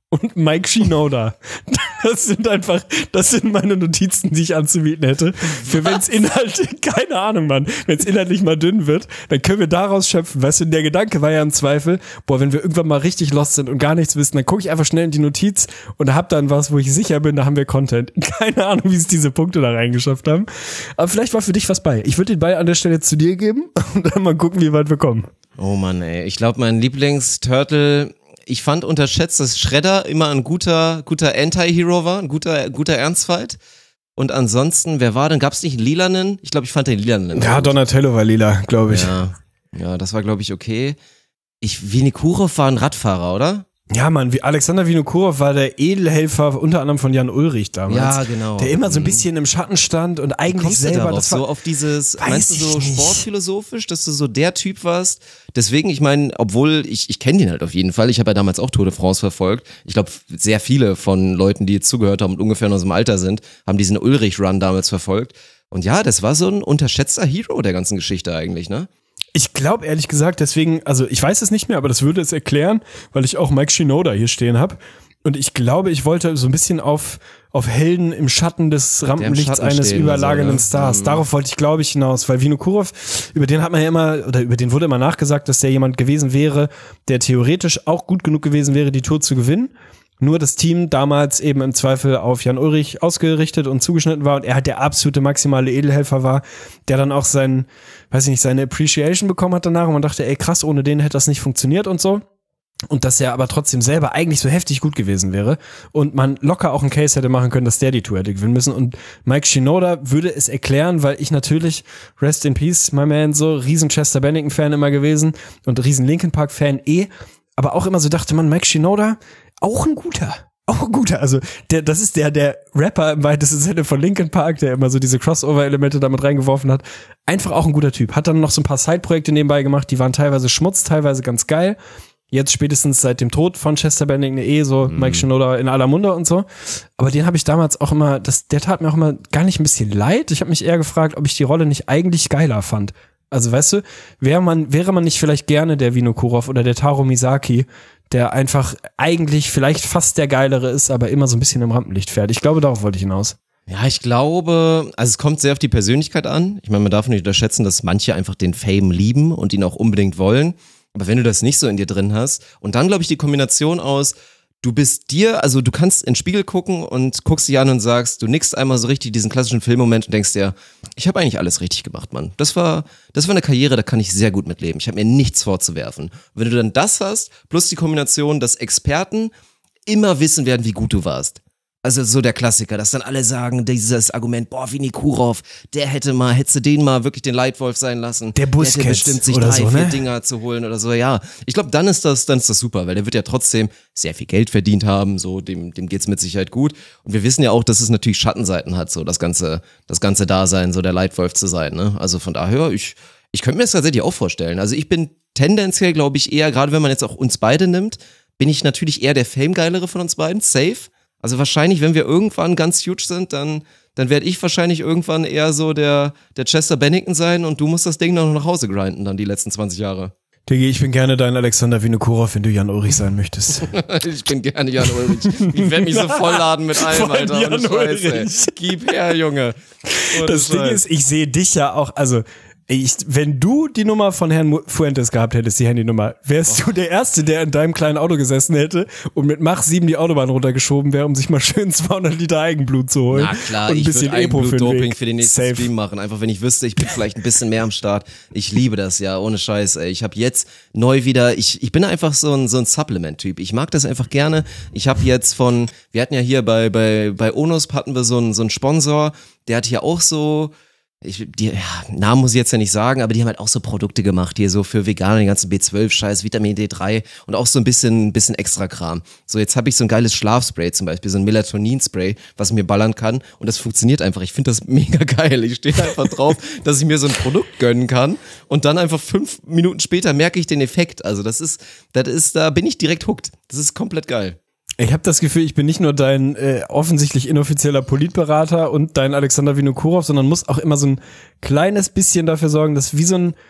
und Mike Shinoda. Das sind einfach, das sind meine Notizen, die ich anzubieten hätte. Für wenn's Inhalte, keine Ahnung, Mann, wenn's inhaltlich mal dünn wird, dann können wir daraus schöpfen. Weißt du, der Gedanke war ja im Zweifel, boah, wenn wir irgendwann mal richtig lost sind und gar nichts wissen, dann gucke ich einfach schnell in die Notiz und hab dann was, wo ich sicher bin, da haben wir Content. Keine Ahnung, wie es diese Punkte da reingeschafft haben. Aber vielleicht war für dich was bei. Ich würde den Ball an der Stelle zu dir geben und dann mal gucken, wie weit wir kommen. Oh Mann, ey. Ich glaube, mein Lieblingsturtle, ich fand unterschätzt, dass Shredder immer ein guter, guter Anti-Hero war, ein guter, guter Ernstfight. Und ansonsten, wer war denn? Gab's nicht einen lilanen? Ich glaube, ich fand den lilanen. Ja, Donatello war lila, glaube ich. Ja, ja, das war, glaube ich, okay. Ich, Vinokurov war ein Radfahrer, oder? Ja, Mann, wie Alexander Vinokurov war der Edelhelfer unter anderem von Jan Ulrich damals. Ja, genau. Der immer so ein bisschen im Schatten stand und eigentlich Kommst selber du darauf, das war, so auf dieses, weiß meinst du so ich nicht. sportphilosophisch, dass du so der Typ warst? Deswegen, ich meine, obwohl ich ich kenne den halt auf jeden Fall. Ich habe ja damals auch Tour de France verfolgt. Ich glaube, sehr viele von Leuten, die jetzt zugehört haben und ungefähr in unserem Alter sind, haben diesen Ulrich-Run damals verfolgt. Und ja, das war so ein unterschätzter Hero der ganzen Geschichte eigentlich, ne? Ich glaube ehrlich gesagt, deswegen, also ich weiß es nicht mehr, aber das würde es erklären, weil ich auch Mike Shinoda hier stehen habe. Und ich glaube, ich wollte so ein bisschen auf auf Helden im Schatten des Rampenlichts Schatten eines stehen, überlagernden so, ne? Stars. Mhm. Darauf wollte ich, glaube ich, hinaus, weil Vinokurov, über den hat man ja immer, oder über den wurde immer nachgesagt, dass der jemand gewesen wäre, der theoretisch auch gut genug gewesen wäre, die Tour zu gewinnen. Nur das Team damals eben im Zweifel auf Jan Ulrich ausgerichtet und zugeschnitten war und er halt der absolute maximale Edelhelfer war, der dann auch sein, weiß ich nicht, seine Appreciation bekommen hat danach und man dachte, ey krass, ohne den hätte das nicht funktioniert und so. Und dass er aber trotzdem selber eigentlich so heftig gut gewesen wäre und man locker auch einen Case hätte machen können, dass der die Tour hätte gewinnen müssen. Und Mike Shinoda würde es erklären, weil ich natürlich, rest in peace, my man, so riesen Chester Bennington-Fan immer gewesen und riesen Linkin Park-Fan eh, aber auch immer so dachte man, Mike Shinoda, auch ein guter. Auch ein guter. Also, der, das ist der, der Rapper im weitesten Sinne von Linkin Park, der immer so diese Crossover-Elemente damit reingeworfen hat. Einfach auch ein guter Typ. Hat dann noch so ein paar Side-Projekte nebenbei gemacht, die waren teilweise Schmutz, teilweise ganz geil. Jetzt spätestens seit dem Tod von Chester Bennington eh so mhm. Mike Shinoda in aller Munde und so. Aber den habe ich damals auch immer, das, der tat mir auch immer gar nicht ein bisschen leid. Ich habe mich eher gefragt, ob ich die Rolle nicht eigentlich geiler fand. Also weißt du, wäre man, wäre man nicht vielleicht gerne der Vinokurov oder der Taro Misaki, der einfach eigentlich vielleicht fast der Geilere ist, aber immer so ein bisschen im Rampenlicht fährt. Ich glaube, darauf wollte ich hinaus. Ja, ich glaube, also es kommt sehr auf die Persönlichkeit an. Ich meine, man darf nicht unterschätzen, dass manche einfach den Fame lieben und ihn auch unbedingt wollen. Aber wenn du das nicht so in dir drin hast und dann, glaube ich, die Kombination aus, du bist dir, also du kannst in den Spiegel gucken und guckst dich an und sagst, du nickst einmal so richtig diesen klassischen Filmmoment und denkst dir, ich habe eigentlich alles richtig gemacht, Mann. Das war, das war eine Karriere, da kann ich sehr gut mitleben. Ich habe mir nichts vorzuwerfen. Und wenn du dann das hast, plus die Kombination, dass Experten immer wissen werden, wie gut du warst. Also so der Klassiker, dass dann alle sagen, dieses Argument, boah, Vinokurov, der hätte mal, hättest du den mal wirklich den Leitwolf sein lassen. Der Busquets der hätte bestimmt sich oder drei, so, vier ne? Dinger zu holen oder so, ja. Ich glaube, dann ist das, dann ist das super, weil der wird ja trotzdem sehr viel Geld verdient haben, so, dem, dem geht's mit Sicherheit gut. Und wir wissen ja auch, dass es natürlich Schattenseiten hat, so, das ganze, das ganze Dasein, so der Leitwolf zu sein, ne. Also von daher, ich, ich könnte mir das tatsächlich auch vorstellen. Also ich bin tendenziell, glaube ich, eher, gerade wenn man jetzt auch uns beide nimmt, bin ich natürlich eher der Fame-Geilere von uns beiden, safe. Also wahrscheinlich, wenn wir irgendwann ganz huge sind, dann, dann werde ich wahrscheinlich irgendwann eher so der, der Chester Bennington sein und du musst das Ding noch nach Hause grinden dann die letzten zwanzig Jahre. Diggi, ich bin gerne dein Alexander Vinokurov, wenn du Jan Ulrich sein möchtest. Ich bin gerne Jan Ulrich. Ich werde mich so vollladen mit allem, Voll Alter. Jan Ohne Scheiß, ey. Ulrich. Gib her, Junge. Ohne Das Ding Scheiß. ist, ich sehe dich ja auch, also ich, wenn du die Nummer von Herrn Fuentes gehabt hättest, die Handynummer, wärst Oh. du der Erste, der in deinem kleinen Auto gesessen hätte und mit Mach sieben die Autobahn runtergeschoben wäre, um sich mal schön zweihundert Liter Eigenblut zu holen. Na klar, und ein ich bisschen würde Epo für den Doping Weg. für den nächsten Safe. Stream machen. Einfach, wenn ich wüsste, ich bin vielleicht ein bisschen mehr am Start. Ich liebe das, ja, ohne Scheiß, ey. Ich habe jetzt neu wieder, ich, ich bin einfach so ein, so ein Supplement-Typ. Ich mag das einfach gerne. Ich habe jetzt von, wir hatten ja hier bei, bei, bei Onus hatten wir so einen, so einen Sponsor, der hat hier auch so, ich, die, ja, Namen muss ich jetzt ja nicht sagen, aber die haben halt auch so Produkte gemacht, hier so für Veganer, den ganzen B zwölf Scheiß, Vitamin D drei und auch so ein bisschen, bisschen extra Kram. So, jetzt habe ich so ein geiles Schlafspray zum Beispiel, so ein Melatonin-Spray, was mir ballern kann und das funktioniert einfach. Ich finde das mega geil. Ich stehe einfach drauf, dass ich mir so ein Produkt gönnen kann und dann einfach fünf Minuten später merke ich den Effekt. Also das ist, das ist, da bin ich direkt hooked. Das ist komplett geil. Ich habe das Gefühl, ich bin nicht nur dein äh, offensichtlich inoffizieller Politberater und dein Alexander Vinokurov, sondern muss auch immer so ein kleines bisschen dafür sorgen, dass wie so ein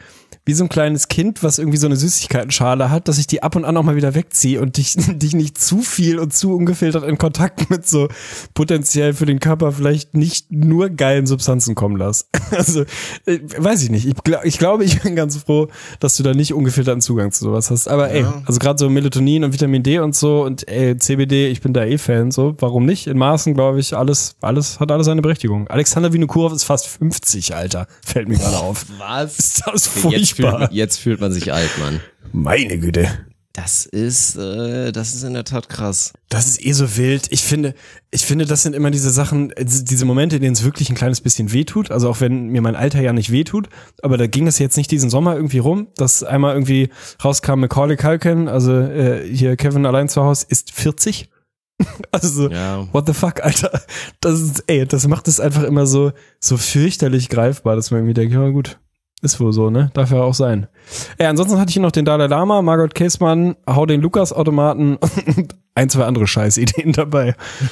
wie so ein kleines Kind, was irgendwie so eine Süßigkeitenschale hat, dass ich die ab und an auch mal wieder wegziehe und dich, dich nicht zu viel und zu ungefiltert in Kontakt mit so potenziell für den Körper vielleicht nicht nur geilen Substanzen kommen lasse. Also, äh, weiß ich nicht. Ich, glaub, ich glaube, ich bin ganz froh, dass du da nicht ungefilterten Zugang zu sowas hast. Aber ey, Ja. also gerade so Melatonin und Vitamin D und so und ey, C B D, ich bin da eh Fan, so. Warum nicht? In Maßen, glaube ich, alles, alles, hat alles seine Berechtigung. Alexander Vinokurov ist fast fünfzig, Alter. Fällt mir gerade auf. Was? Ist das Jetzt fühlt, furchtbar. man, jetzt fühlt man sich alt, Mann. Meine Güte. Das ist, äh, das ist in der Tat krass. Das ist eh so wild. Ich finde, ich finde, das sind immer diese Sachen, diese Momente, in denen es wirklich ein kleines bisschen wehtut. Also auch wenn mir mein Alter ja nicht wehtut. Aber da ging es jetzt nicht diesen Sommer irgendwie rum, dass einmal irgendwie rauskam Macaulay Culkin, also äh, hier Kevin allein zu Hause, ist vierzig. Also, Ja. what the fuck, Alter. Das ist, ey, das macht es einfach immer so, so fürchterlich greifbar, dass man irgendwie denkt, ja gut, ist wohl so, ne? Darf ja auch sein. Ja, ansonsten hatte ich hier noch den Dalai Lama, Margot Käßmann, Hau den Lukas-Automaten und ein, zwei andere Scheißideen dabei.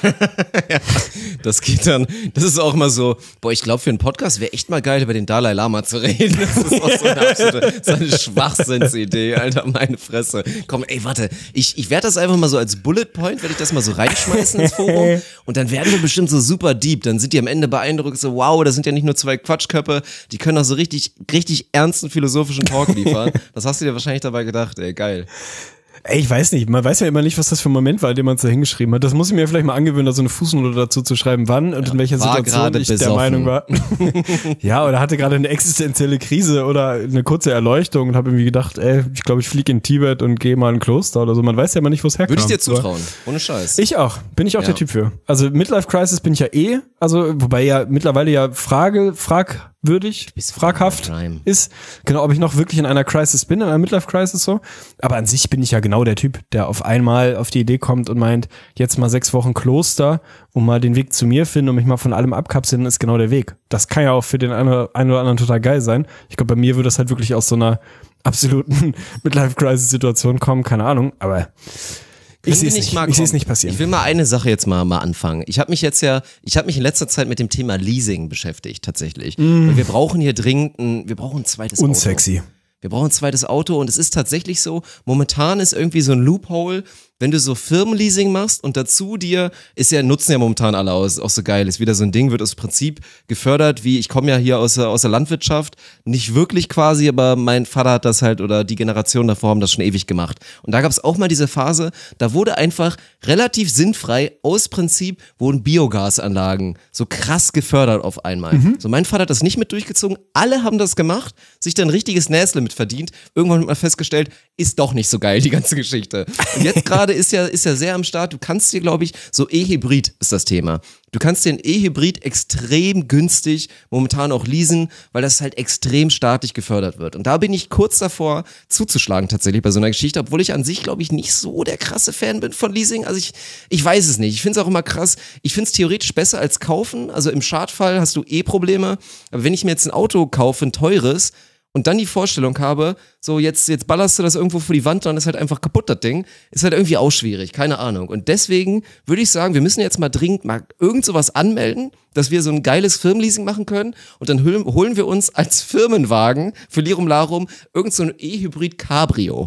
Ja, das geht dann, das ist auch immer so, boah, ich glaube für einen Podcast wäre echt mal geil, über den Dalai Lama zu reden. Das ist auch so eine absolute, so eine Schwachsinnsidee, Alter, meine Fresse. Komm, ey, warte, ich, ich werde das einfach mal so als Bullet Point, werde ich das mal so reinschmeißen ins Forum und dann werden wir bestimmt so super deep, dann sind die am Ende beeindruckt, so wow, das sind ja nicht nur zwei Quatschköpfe, die können auch so richtig, richtig ernsten philosophischen Talk liefern. Das hast du dir wahrscheinlich dabei gedacht, ey, geil. Ey, ich weiß nicht, man weiß ja immer nicht, was das für ein Moment war, in dem man es da hingeschrieben hat. Das muss ich mir vielleicht mal angewöhnen, da so eine Fußnote dazu zu schreiben, wann und in welcher war Situation gerade ich der besoffen. Meinung war. Ja, oder hatte gerade eine existenzielle Krise oder eine kurze Erleuchtung und habe irgendwie gedacht, ey, ich glaube, ich fliege in Tibet und gehe mal in ein Kloster oder so. Man weiß ja immer nicht, wo es herkommt. Würde ich dir zutrauen, ohne Scheiß. Ich auch. Bin ich auch Ja. der Typ für. Also Midlife Crisis bin ich ja eh, also wobei ja mittlerweile ja Frage, fragwürdig, fraghaft Prime. ist, genau, ob ich noch wirklich in einer Crisis bin, in einer Midlife Crisis so. Aber an sich bin ich ja genau der Typ, der auf einmal auf die Idee kommt und meint, jetzt mal sechs Wochen Kloster und mal den Weg zu mir finden und mich mal von allem abkapseln, ist genau der Weg. Das kann ja auch für den einen oder anderen total geil sein. Ich glaube, bei mir würde das halt wirklich aus so einer absoluten Midlife Crisis Situation kommen, keine Ahnung, aber ich sehe es nicht, mal ich sehe es kommen. nicht passieren. Ich will mal eine Sache jetzt mal, mal anfangen. Ich habe mich jetzt ja, ich habe mich in letzter Zeit mit dem Thema Leasing beschäftigt, tatsächlich. Mm. Und wir brauchen hier dringend ein, wir brauchen ein zweites Auto. Unsexy. Wir brauchen ein zweites Auto und es ist tatsächlich so, momentan ist irgendwie so ein Loophole, wenn du so Firmenleasing machst und dazu dir, ist ja, nutzen ja momentan alle aus, auch so geil, ist wieder so ein Ding, wird aus Prinzip gefördert, wie ich komme ja hier aus der, aus der Landwirtschaft, nicht wirklich quasi, aber mein Vater hat das halt oder die Generation davor haben das schon ewig gemacht. Und da gab es auch mal diese Phase, da wurde einfach relativ sinnfrei aus Prinzip wurden Biogasanlagen so krass gefördert auf einmal. Mhm. So mein Vater hat das nicht mit durchgezogen, alle haben das gemacht, sich dann ein richtiges Näsle mit verdient. Irgendwann hat man festgestellt, ist doch nicht so geil, die ganze Geschichte. Und jetzt gerade ist ja, ist ja sehr am Start. Du kannst dir, glaube ich, so E-Hybrid ist das Thema. Du kannst dir ein E-Hybrid extrem günstig momentan auch leasen, weil das halt extrem staatlich gefördert wird. Und da bin ich kurz davor zuzuschlagen tatsächlich bei so einer Geschichte, obwohl ich an sich, glaube ich, nicht so der krasse Fan bin von Leasing. Also ich, ich weiß es nicht. Ich finde es auch immer krass. Ich finde es theoretisch besser als kaufen. Also im Schadfall hast du eh Probleme. Aber wenn ich mir jetzt ein Auto kaufe, ein teures, und dann die Vorstellung habe, so jetzt, jetzt ballerst du das irgendwo vor die Wand, dann ist halt einfach kaputt, das Ding, ist halt irgendwie auch schwierig, keine Ahnung. Und deswegen würde ich sagen, wir müssen jetzt mal dringend mal irgend sowas anmelden, dass wir so ein geiles Firmenleasing machen können und dann holen, holen wir uns als Firmenwagen für Lirum Larum irgend so ein E-Hybrid Cabrio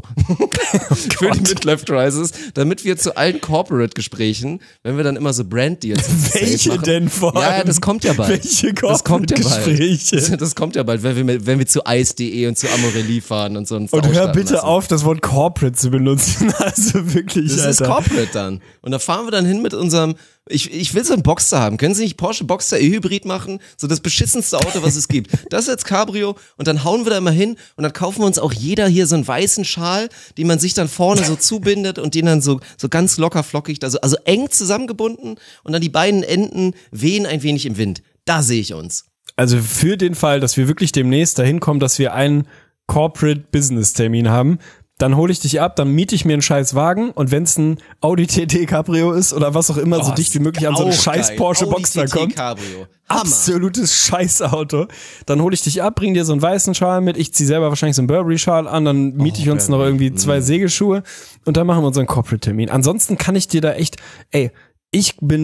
für die Midlife Crisis, damit wir zu allen Corporate-Gesprächen, wenn wir dann immer so Brand-Deals Welche machen, denn vor allem? Ja, ja, das kommt ja bald. Welche das kommt ja bald. Corporate-Gespräche? Das kommt ja bald, wenn wir, mit- wenn wir zu ice punkt de und zu Amorelie fahren und so einen Und Stau hör starten bitte lassen. auf, das Wort Corporate zu benutzen. Also wirklich, Das ist Alter. Corporate dann. Und da fahren wir dann hin mit unserem, ich, ich will so einen Boxster haben. Können Sie nicht Porsche Boxster E-Hybrid machen? So das beschissenste Auto, was es gibt. Das ist jetzt Cabrio und dann hauen wir da mal hin und dann kaufen wir uns auch jeder hier so einen weißen Schal, den man sich dann vorne so zubindet und den dann so, so ganz locker flockig, also, also eng zusammengebunden und dann die beiden Enden wehen ein wenig im Wind. Da sehe ich uns. Also für den Fall, dass wir wirklich demnächst dahin kommen, dass wir einen Corporate-Business-Termin haben, dann hole ich dich ab, dann miete ich mir einen scheiß Wagen und wenn es ein Audi T T Cabrio ist oder was auch immer, so Oh, dicht wie möglich an so einen auch scheiß geil. Porsche Audi Boxster T T kommt. Cabrio. Hammer. Absolutes Scheißauto. Dann hole ich dich ab, bring dir so einen weißen Schal mit, ich zieh selber wahrscheinlich so einen Burberry-Schal an, dann miete Oh, ich uns noch irgendwie zwei Segelschuhe und dann machen wir unseren Corporate-Termin. Ansonsten kann ich dir da echt, ey, ich bin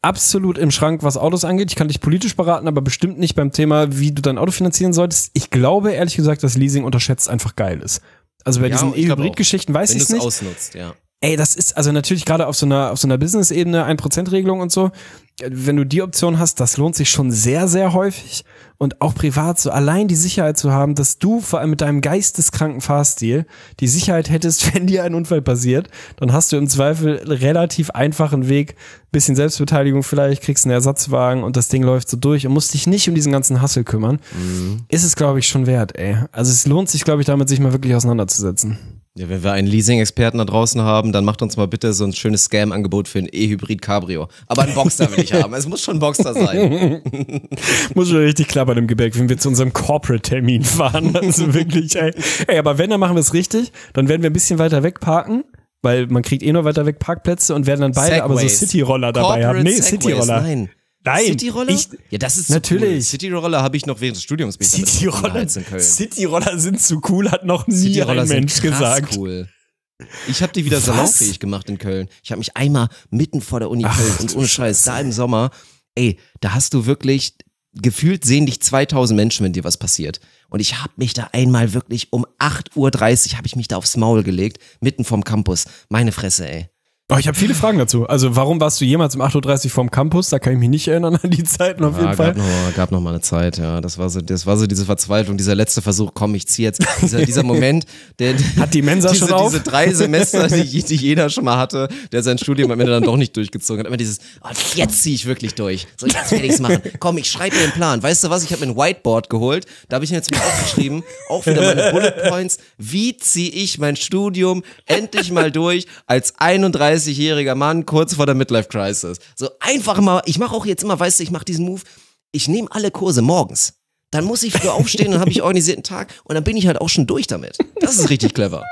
absolut im Schrank, was Autos angeht. Ich kann dich politisch beraten, aber bestimmt nicht beim Thema, wie du dein Auto finanzieren solltest. Ich glaube, ehrlich gesagt, dass Leasing unterschätzt einfach geil ist. Also bei Ja, diesen ich glaub E-Hybrid-Geschichten weiß Wenn ich du es es nicht. ausnutzt, ja. Ey, das ist also natürlich gerade auf so einer auf so einer Business-Ebene ein Prozent Regelung und so. Wenn du die Option hast, das lohnt sich schon sehr, sehr häufig. Und auch privat so allein die Sicherheit zu haben, dass du vor allem mit deinem geisteskranken Fahrstil die Sicherheit hättest, wenn dir ein Unfall passiert, dann hast du im Zweifel relativ einfachen Weg, bisschen Selbstbeteiligung vielleicht, kriegst einen Ersatzwagen und das Ding läuft so durch und musst dich nicht um diesen ganzen Hassel kümmern. Mhm. Ist es, glaube ich, schon wert, ey. Also es lohnt sich, glaube ich, damit sich mal wirklich auseinanderzusetzen. Ja, wenn wir einen Leasing-Experten da draußen haben, dann macht uns mal bitte so ein schönes Scam-Angebot für ein E-Hybrid Cabrio. Aber ein Boxster will ich haben. Es muss schon ein Boxster sein. Muss schon richtig klappern im Gebäck, wenn wir zu unserem Corporate-Termin fahren. Also wirklich, ey. Ey, aber wenn, dann machen wir es richtig. Dann werden wir ein bisschen weiter weg parken, weil man kriegt eh nur weiter weg Parkplätze und werden dann beide Segways. aber so City-Roller dabei Corporate haben. Nee, Segways, City-Roller. Nein. Nein. City-Roller? Ich, Ja, das ist natürlich. So cool. City-Roller habe ich noch während des Studiums mit City-Roller, in Köln. City-Roller sind zu cool, hat noch nie City-Roller ein Mensch sind krass gesagt. cool. Ich habe die wieder Was? salonfähig gemacht in Köln. Ich habe mich einmal mitten vor der Uni Ach, Köln und du ohne Scheiß, Scheiße. da im Sommer, ey, da hast du wirklich, gefühlt sehen dich zweitausend Menschen, wenn dir was passiert. Und ich habe mich da einmal wirklich um acht Uhr dreißig habe ich mich da aufs Maul gelegt, mitten vom Campus. Meine Fresse, ey. Oh, ich habe viele Fragen dazu. Also warum warst du jemals um acht Uhr dreißig vorm Campus? Da kann ich mich nicht erinnern an die Zeiten auf Ja, jeden Fall. gab noch, mal, gab noch mal eine Zeit, ja. Das war so, das war so diese Verzweiflung, dieser letzte Versuch, komm, ich zieh jetzt. Dieser, dieser Moment, der Hat die Mensa diese, schon auf? diese drei Semester, die, die jeder schon mal hatte, der sein Studium am Ende dann doch nicht durchgezogen hat. Immer dieses, oh, jetzt zieh ich wirklich durch. So, jetzt werde ich's machen. Komm, ich schreibe mir einen Plan. Weißt du was? Ich habe mir ein Whiteboard geholt. Da habe ich mir jetzt mal aufgeschrieben, auch wieder meine Bullet Points. Wie ziehe ich mein Studium endlich mal durch als einunddreißigjähriger Mann kurz vor der Midlife Crisis? So einfach mal, ich mache auch jetzt immer, weißt du, ich mache diesen Move, ich nehme alle Kurse morgens. Dann muss ich früh aufstehen, dann habe ich organisierten Tag und dann bin ich halt auch schon durch damit. Das ist richtig clever.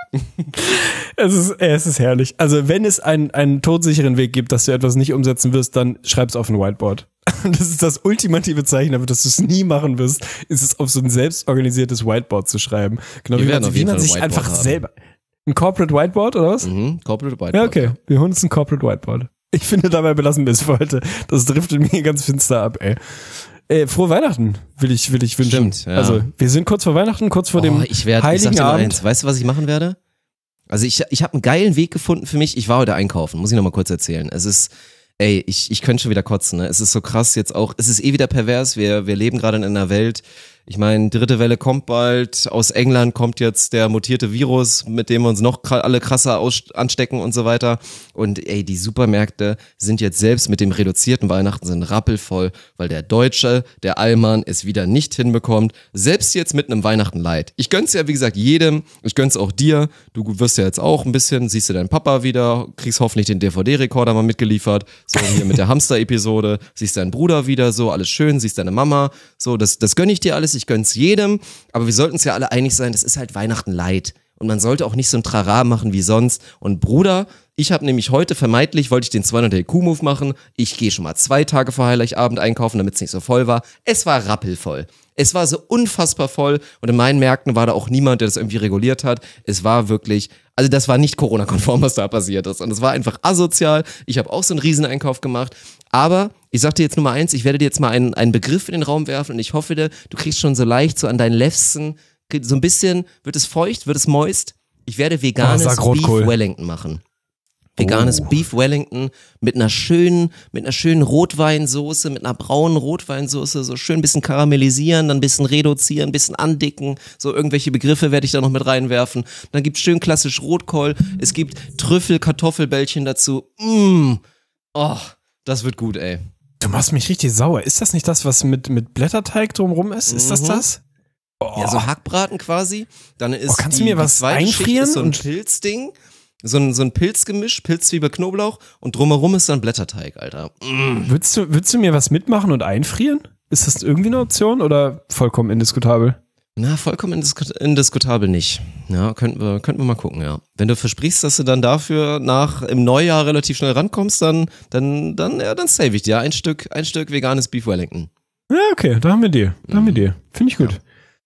Es ist, es ist herrlich. Also wenn es einen, einen todsicheren Weg gibt, dass du etwas nicht umsetzen wirst, dann schreib's auf ein Whiteboard. Das ist das ultimative Zeichen dafür, dass du es nie machen wirst, ist es auf so ein selbstorganisiertes Whiteboard zu schreiben. Genau, Wir wie werden man, auf wie jeden man Fall ein sich Whiteboard einfach haben. selber... Ein Corporate Whiteboard oder was? Mhm, Corporate Whiteboard. Ja, okay. Wir holen uns ein Corporate Whiteboard. Ich finde, dabei belassen wir es für heute. Das driftet mir ganz finster ab, ey. Äh, frohe Weihnachten will ich, will ich wünschen. Stimmt, ja. Also, wir sind kurz vor Weihnachten, kurz vor Oh, dem ich werd, ich sag Heiligen dir mal Abend. eins. Weißt du, was ich machen werde? Also ich, ich habe einen geilen Weg gefunden für mich. Ich war heute einkaufen, muss ich noch mal kurz erzählen. Es ist, ey, ich, ich könnte schon wieder kotzen. Ne? Es ist so krass jetzt auch. Es ist eh wieder pervers. Wir, wir leben gerade in einer Welt. Ich meine, dritte Welle kommt bald. Aus England kommt jetzt der mutierte Virus, mit dem wir uns noch kr- alle krasser aus- anstecken und so weiter. Und ey, die Supermärkte sind jetzt selbst mit dem reduzierten Weihnachten sind rappelvoll, weil der Deutsche, der Allmann, es wieder nicht hinbekommt. Selbst jetzt mit einem Weihnachten Light. Ich gönn's ja, wie gesagt, jedem. Ich gönn's auch dir. Du wirst ja jetzt auch ein bisschen, siehst du deinen Papa wieder, kriegst hoffentlich den D V D-Rekorder mal mitgeliefert. So hier mit der Hamster-Episode. Siehst deinen Bruder wieder, so alles schön. Siehst deine Mama. So, das, das gönn ich dir alles. Ich gönn's jedem, aber wir sollten uns ja alle einig sein, das ist halt Weihnachten light. Und man sollte auch nicht so ein Trara machen wie sonst. Und Bruder, ich habe nämlich heute vermeintlich, wollte ich den zweihundert I Q-Move machen. Ich gehe schon mal zwei Tage vor Heiligabend einkaufen, damit es nicht so voll war. Es war rappelvoll. Es war so unfassbar voll und in meinen Märkten war da auch niemand, der das irgendwie reguliert hat. Es war wirklich, also das war nicht Corona-konform, was da passiert ist. Und es war einfach asozial. Ich habe auch so einen Rieseneinkauf gemacht. Aber ich sag dir jetzt Nummer eins, ich werde dir jetzt mal einen, einen Begriff in den Raum werfen und ich hoffe, du kriegst schon so leicht so an deinen Lefzen, so ein bisschen, wird es feucht, wird es moist. Ich werde veganes Oh, sag Rotkohl. Beef Wellington machen. Veganes Oh. Beef Wellington mit einer schönen, mit einer schönen Rotweinsoße, mit einer braunen Rotweinsoße, so schön ein bisschen karamellisieren, dann ein bisschen reduzieren, ein bisschen andicken, so irgendwelche Begriffe werde ich da noch mit reinwerfen. Dann gibt's schön klassisch Rotkohl, es gibt Trüffel-Kartoffelbällchen dazu. Mmh. Oh, das wird gut, ey. Du machst mich richtig sauer. Ist das nicht das, was mit, mit Blätterteig drumrum ist? Ist das Mhm. das? Oh. Ja, so Hackbraten quasi. Dann ist Oh, kannst die, du mir was die zweite Schicht einfrieren ist so ein und- Pilzding. So ein, so ein Pilzgemisch, Pilz, Zwiebel, Knoblauch und drumherum ist dann Blätterteig, Alter. Mm. Würdest du, würdest du mir was mitmachen und einfrieren? Ist das irgendwie eine Option oder vollkommen indiskutabel? Na, vollkommen indiskut- indiskutabel nicht. Ja, könnten wir, könnten wir mal gucken, ja. Wenn du versprichst, dass du dann dafür nach im Neujahr relativ schnell rankommst, dann, dann, dann, ja, dann save ich dir ein Stück, ein Stück veganes Beef Wellington. Ja, okay, da haben wir die. Da haben wir die. Finde ich gut.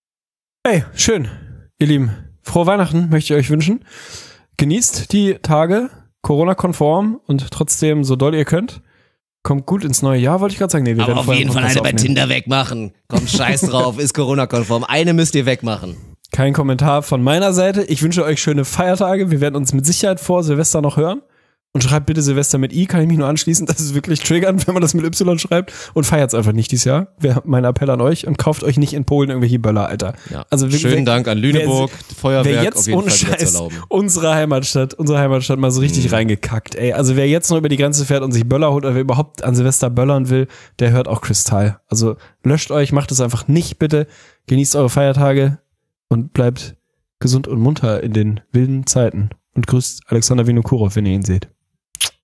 Hey, schön. Ihr Lieben, frohe Weihnachten möchte ich euch wünschen. Genießt die Tage, Corona-konform und trotzdem so doll ihr könnt. Kommt gut ins neue Jahr, wollte ich gerade sagen. Nee, wir Aber werden auf vorher jeden einen Fall eine Podcast bei aufnehmen. Tinder wegmachen. Komm, scheiß drauf, ist Corona-konform. Eine müsst ihr wegmachen. Kein Kommentar von meiner Seite. Ich wünsche euch schöne Feiertage. Wir werden uns mit Sicherheit vor Silvester noch hören. Und schreibt bitte Silvester mit I, kann ich mich nur anschließen. Das ist wirklich triggernd, wenn man das mit Y schreibt. Und feiert's einfach nicht dieses Jahr. Wäre mein Appell an euch. Und kauft euch nicht in Polen irgendwelche Böller, Alter. Ja. Also wirklich, Schönen wer- Dank an Lüneburg, wer, Feuerwerk wer jetzt auf jeden ohne Fall wieder zu Scheiß erlauben. unsere Heimatstadt, unsere Heimatstadt mal so richtig Mhm. reingekackt, ey. Also wer jetzt noch über die Grenze fährt und sich Böller holt oder wer überhaupt an Silvester böllern will, der hört auch Kristall. Also löscht euch, macht es einfach nicht, bitte. Genießt eure Feiertage und bleibt gesund und munter in den wilden Zeiten. Und grüßt Alexander Vinokurov, wenn ihr ihn seht.